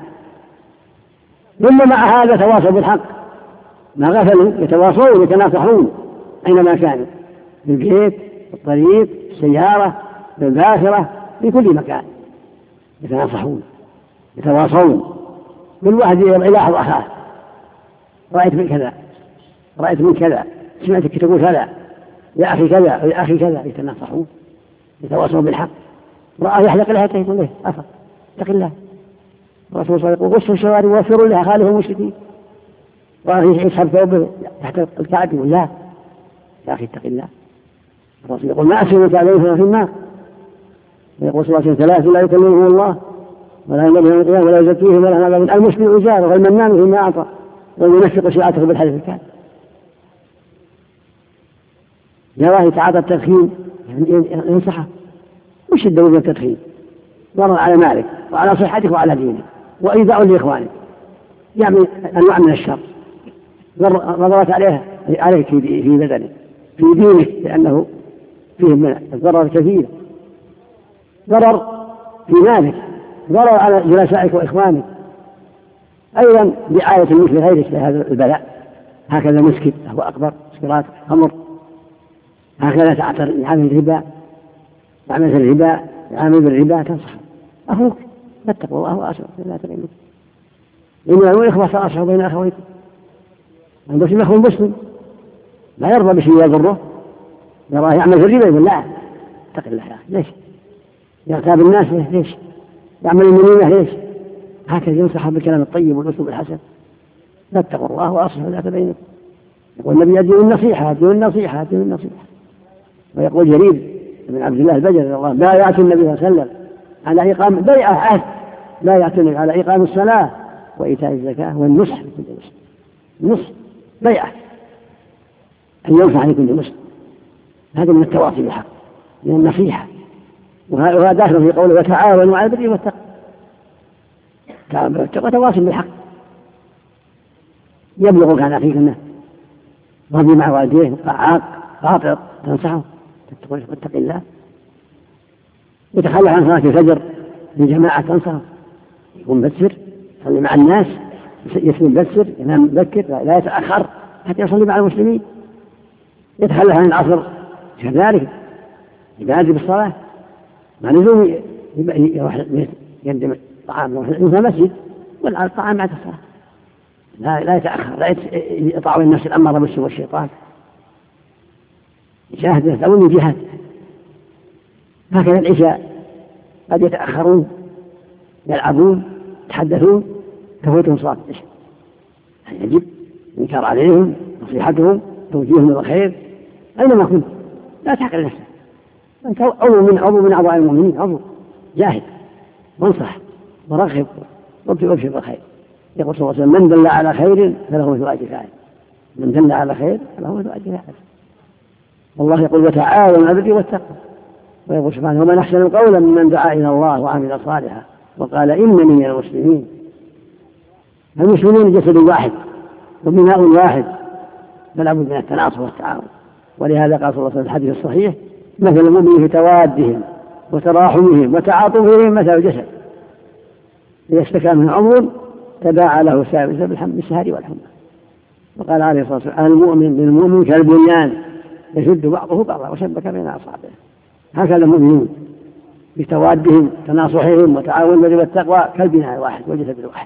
ثم مع هذا تواصوا بالحق، ما غفلوا، يتواصون ويتناصحون أينما كانوا، في البيت، في الطريق، في السيارة، في الباخرة، في كل مكان يتناصحون يتواصون. كل واحد يلاحظ أخاه، رأيت من كذا، رأيت من كذا، سمعتك تقول كذا، يا أخي كذا ويا أخي كذا، يتناصحون يتواصون بالحق. رأى يحلق لها يقول له أفا اتق الله، الرسول صلى الله عليه وسلم غسلوا الشوارب ووفروا لها خالف المشركين. رأى يسحب ثوبه تحت الكعب يقول لا يا أخي اتق الله. الرسول يقول ما أسلمك عليه في النار. ويقول صلى الله عليه وسلم ثلاث لا يكلمهم الله ولا ينبغي يوم القيامة ولا يزكيهم ولا ينبغي المسلم إجابة والمنان فيما أعطى والمنفق شيعته بالحديث الكاذب. يراه يتعاطى التدخين ينصحه، وش الدور بالتدخين؟ ضرر على مالك وعلى صحتك وعلى دينك وإيذاء لإخوانك، يعمل أنواع من الشر، ضررت عليها عليك في بدنك في دينك، لأنه فيه من الضرر كثير، ضرر في مالك، ضرر على جلسائك وإخوانك، أيضا دعاية مثل غيرك لهذا البلاء. هكذا مسكت هو أكبر مسكرات خمر، هكذا تعتر يعمل الربا، يعمل الربا يعمل بالربا، تنصح أخوك فاتقوا الله وأسرع لا تغيروا إنما الإخوة فأصحوا بين أخويكم. المسلم أخو المسلم لا يرضى بشيء يضره، يراه يعمل في الربا يقول لا اتق الله يا أخي ليش؟ يغتاب الناس ليش؟ يعمل المنينة ليش؟ هكذا ينصح بالكلام الطيب والأسلوب الحسن. فاتقوا الله وأصلحوا ذات بينكم. يقول النبي أدين النصيحة أدين النصيحة أدين النصيحة. ويقول جرير بن عبد الله البجلي الله لا يأتي النبي صلى الله عليه وسلم على إقام بيعة عهد، لا يأتي على إقام الصلاة وإيتاء الزكاة والنصح لكل مسلم، نصح بيعة أن ينصح لكل مسلم. هذا من التواصي بالحق، من النصيحة، وهذا داخل في قوله وتعاونوا على البر والتقوى. وتواصل بالحق يبلغك عن أخيك أنه رضي مع والديه عاق خاطئ تنصحه تقول اتق الله، يتخلى عن صلاة الفجر في جماعة تنصحه، يكون مبكر يصلي مع الناس، يسلم مبكر ينام مبكر لا يتأخر حتى يصلي مع المسلمين، يتخلى عن العصر كذلك يبادر بالصلاة مع لزوم يروح يقدم طعام الإنسان مسجد والطعام بعد الصلاة، لا لا يتأخر، لا يطاع النفس الأمارة بالسوء والشيطان، يشاهد يسألون من جهة. هكذا العشاء قد يتأخرون يلعبون يتحدثون تفوتهم صلاة العشاء، يجب الإنكار عليهم، نصيحتهم، توجيههم إلى الخير أينما كنت، لا تحقر نفسك، أنت عضو من عضو من أعضاء المؤمنين، عضو جاهد وانصح ورغب وابشر بالخير. يقول صلى الله عليه وسلم من دل على خير فله مثل أجر فاعل، من دل على خير فله مثل أجر فاعل. والله يقول وتعاونوا على البر والتقوى، ويقول سبحانه ومن أحسن قولا ممن دعا إلى الله وعمل صالحا وقال إنني من المسلمين. المسلمين جسد واحد وبناء واحد، فلا بد من التناصح والتعاون. ولهذا قال صلى الله عليه وسلم في الحديث الصحيح مثل المؤمنين في توادهم وتراحمهم وتعاطفهم مثل الجسد إذا اشتكى من عضو تداعى له سائر بالسهر والحمى. وقال عليه الصلاة والسلام المؤمن للمؤمن كالبنيان يشد بعضه بعضا وشبك بين أصابعه. هكذا المؤمنون بتوادهم تناصحهم وتعاون البر والتقوى كالبناء الواحد والجسد الواحد.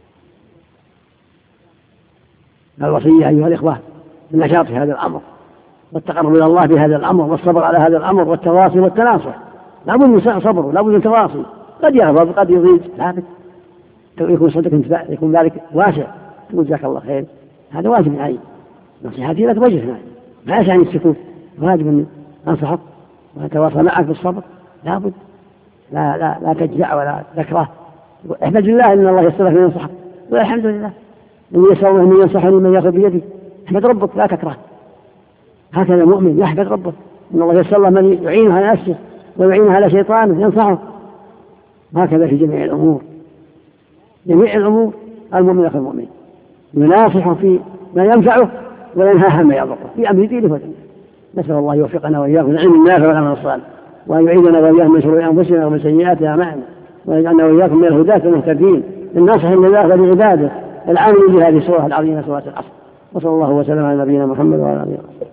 الوصية أيها الإخوة بالنشاط في هذا الأمر والتقرب إلى الله بهذا الأمر والصبر على هذا الأمر والتواصي والتناصح. لا بد من صبر، لا بد من تواصي، قد يغضب قد يضيج لكن يكون صدق يكون ذلك واسع، تقول جزاك الله خير، هذا واجب علي، نصيحتي لك وجه ما يسعني السكوت، واجب أن أنصحك وأتواصل معك بالصبر، لا بد لا لا لا تجزع ولا تكره، احمد الله إن الله يسر لك من ينصحك، والحمد لله إن يسر من ينصحني من يأخذ بيدي، احمد ربك لا تكره. هكذا المؤمن يحمد ربه إن الله يسر له من يعينه على نفسه ويعينه على شيطانه ينصحه. هكذا في جميع الأمور، جميع الأمور المؤمن أخي المؤمن يناصح في ما ينفعه وينهى عما يضره في أمر دينه ودنياه. نسأل الله يوفقنا وإياكم العلم النافع والعمل الصالح، وأن يعيذنا وإياكم من شرور أنفسنا ومن سيئات أعمالنا، ويجعلنا وإياكم من الهداة المهتدين الناصحين لله ولعباده العاملين بهذه السورة العظيمة سورة العصر. وصلى الله وسلم على نبينا محمد وعلى آله وصحبه.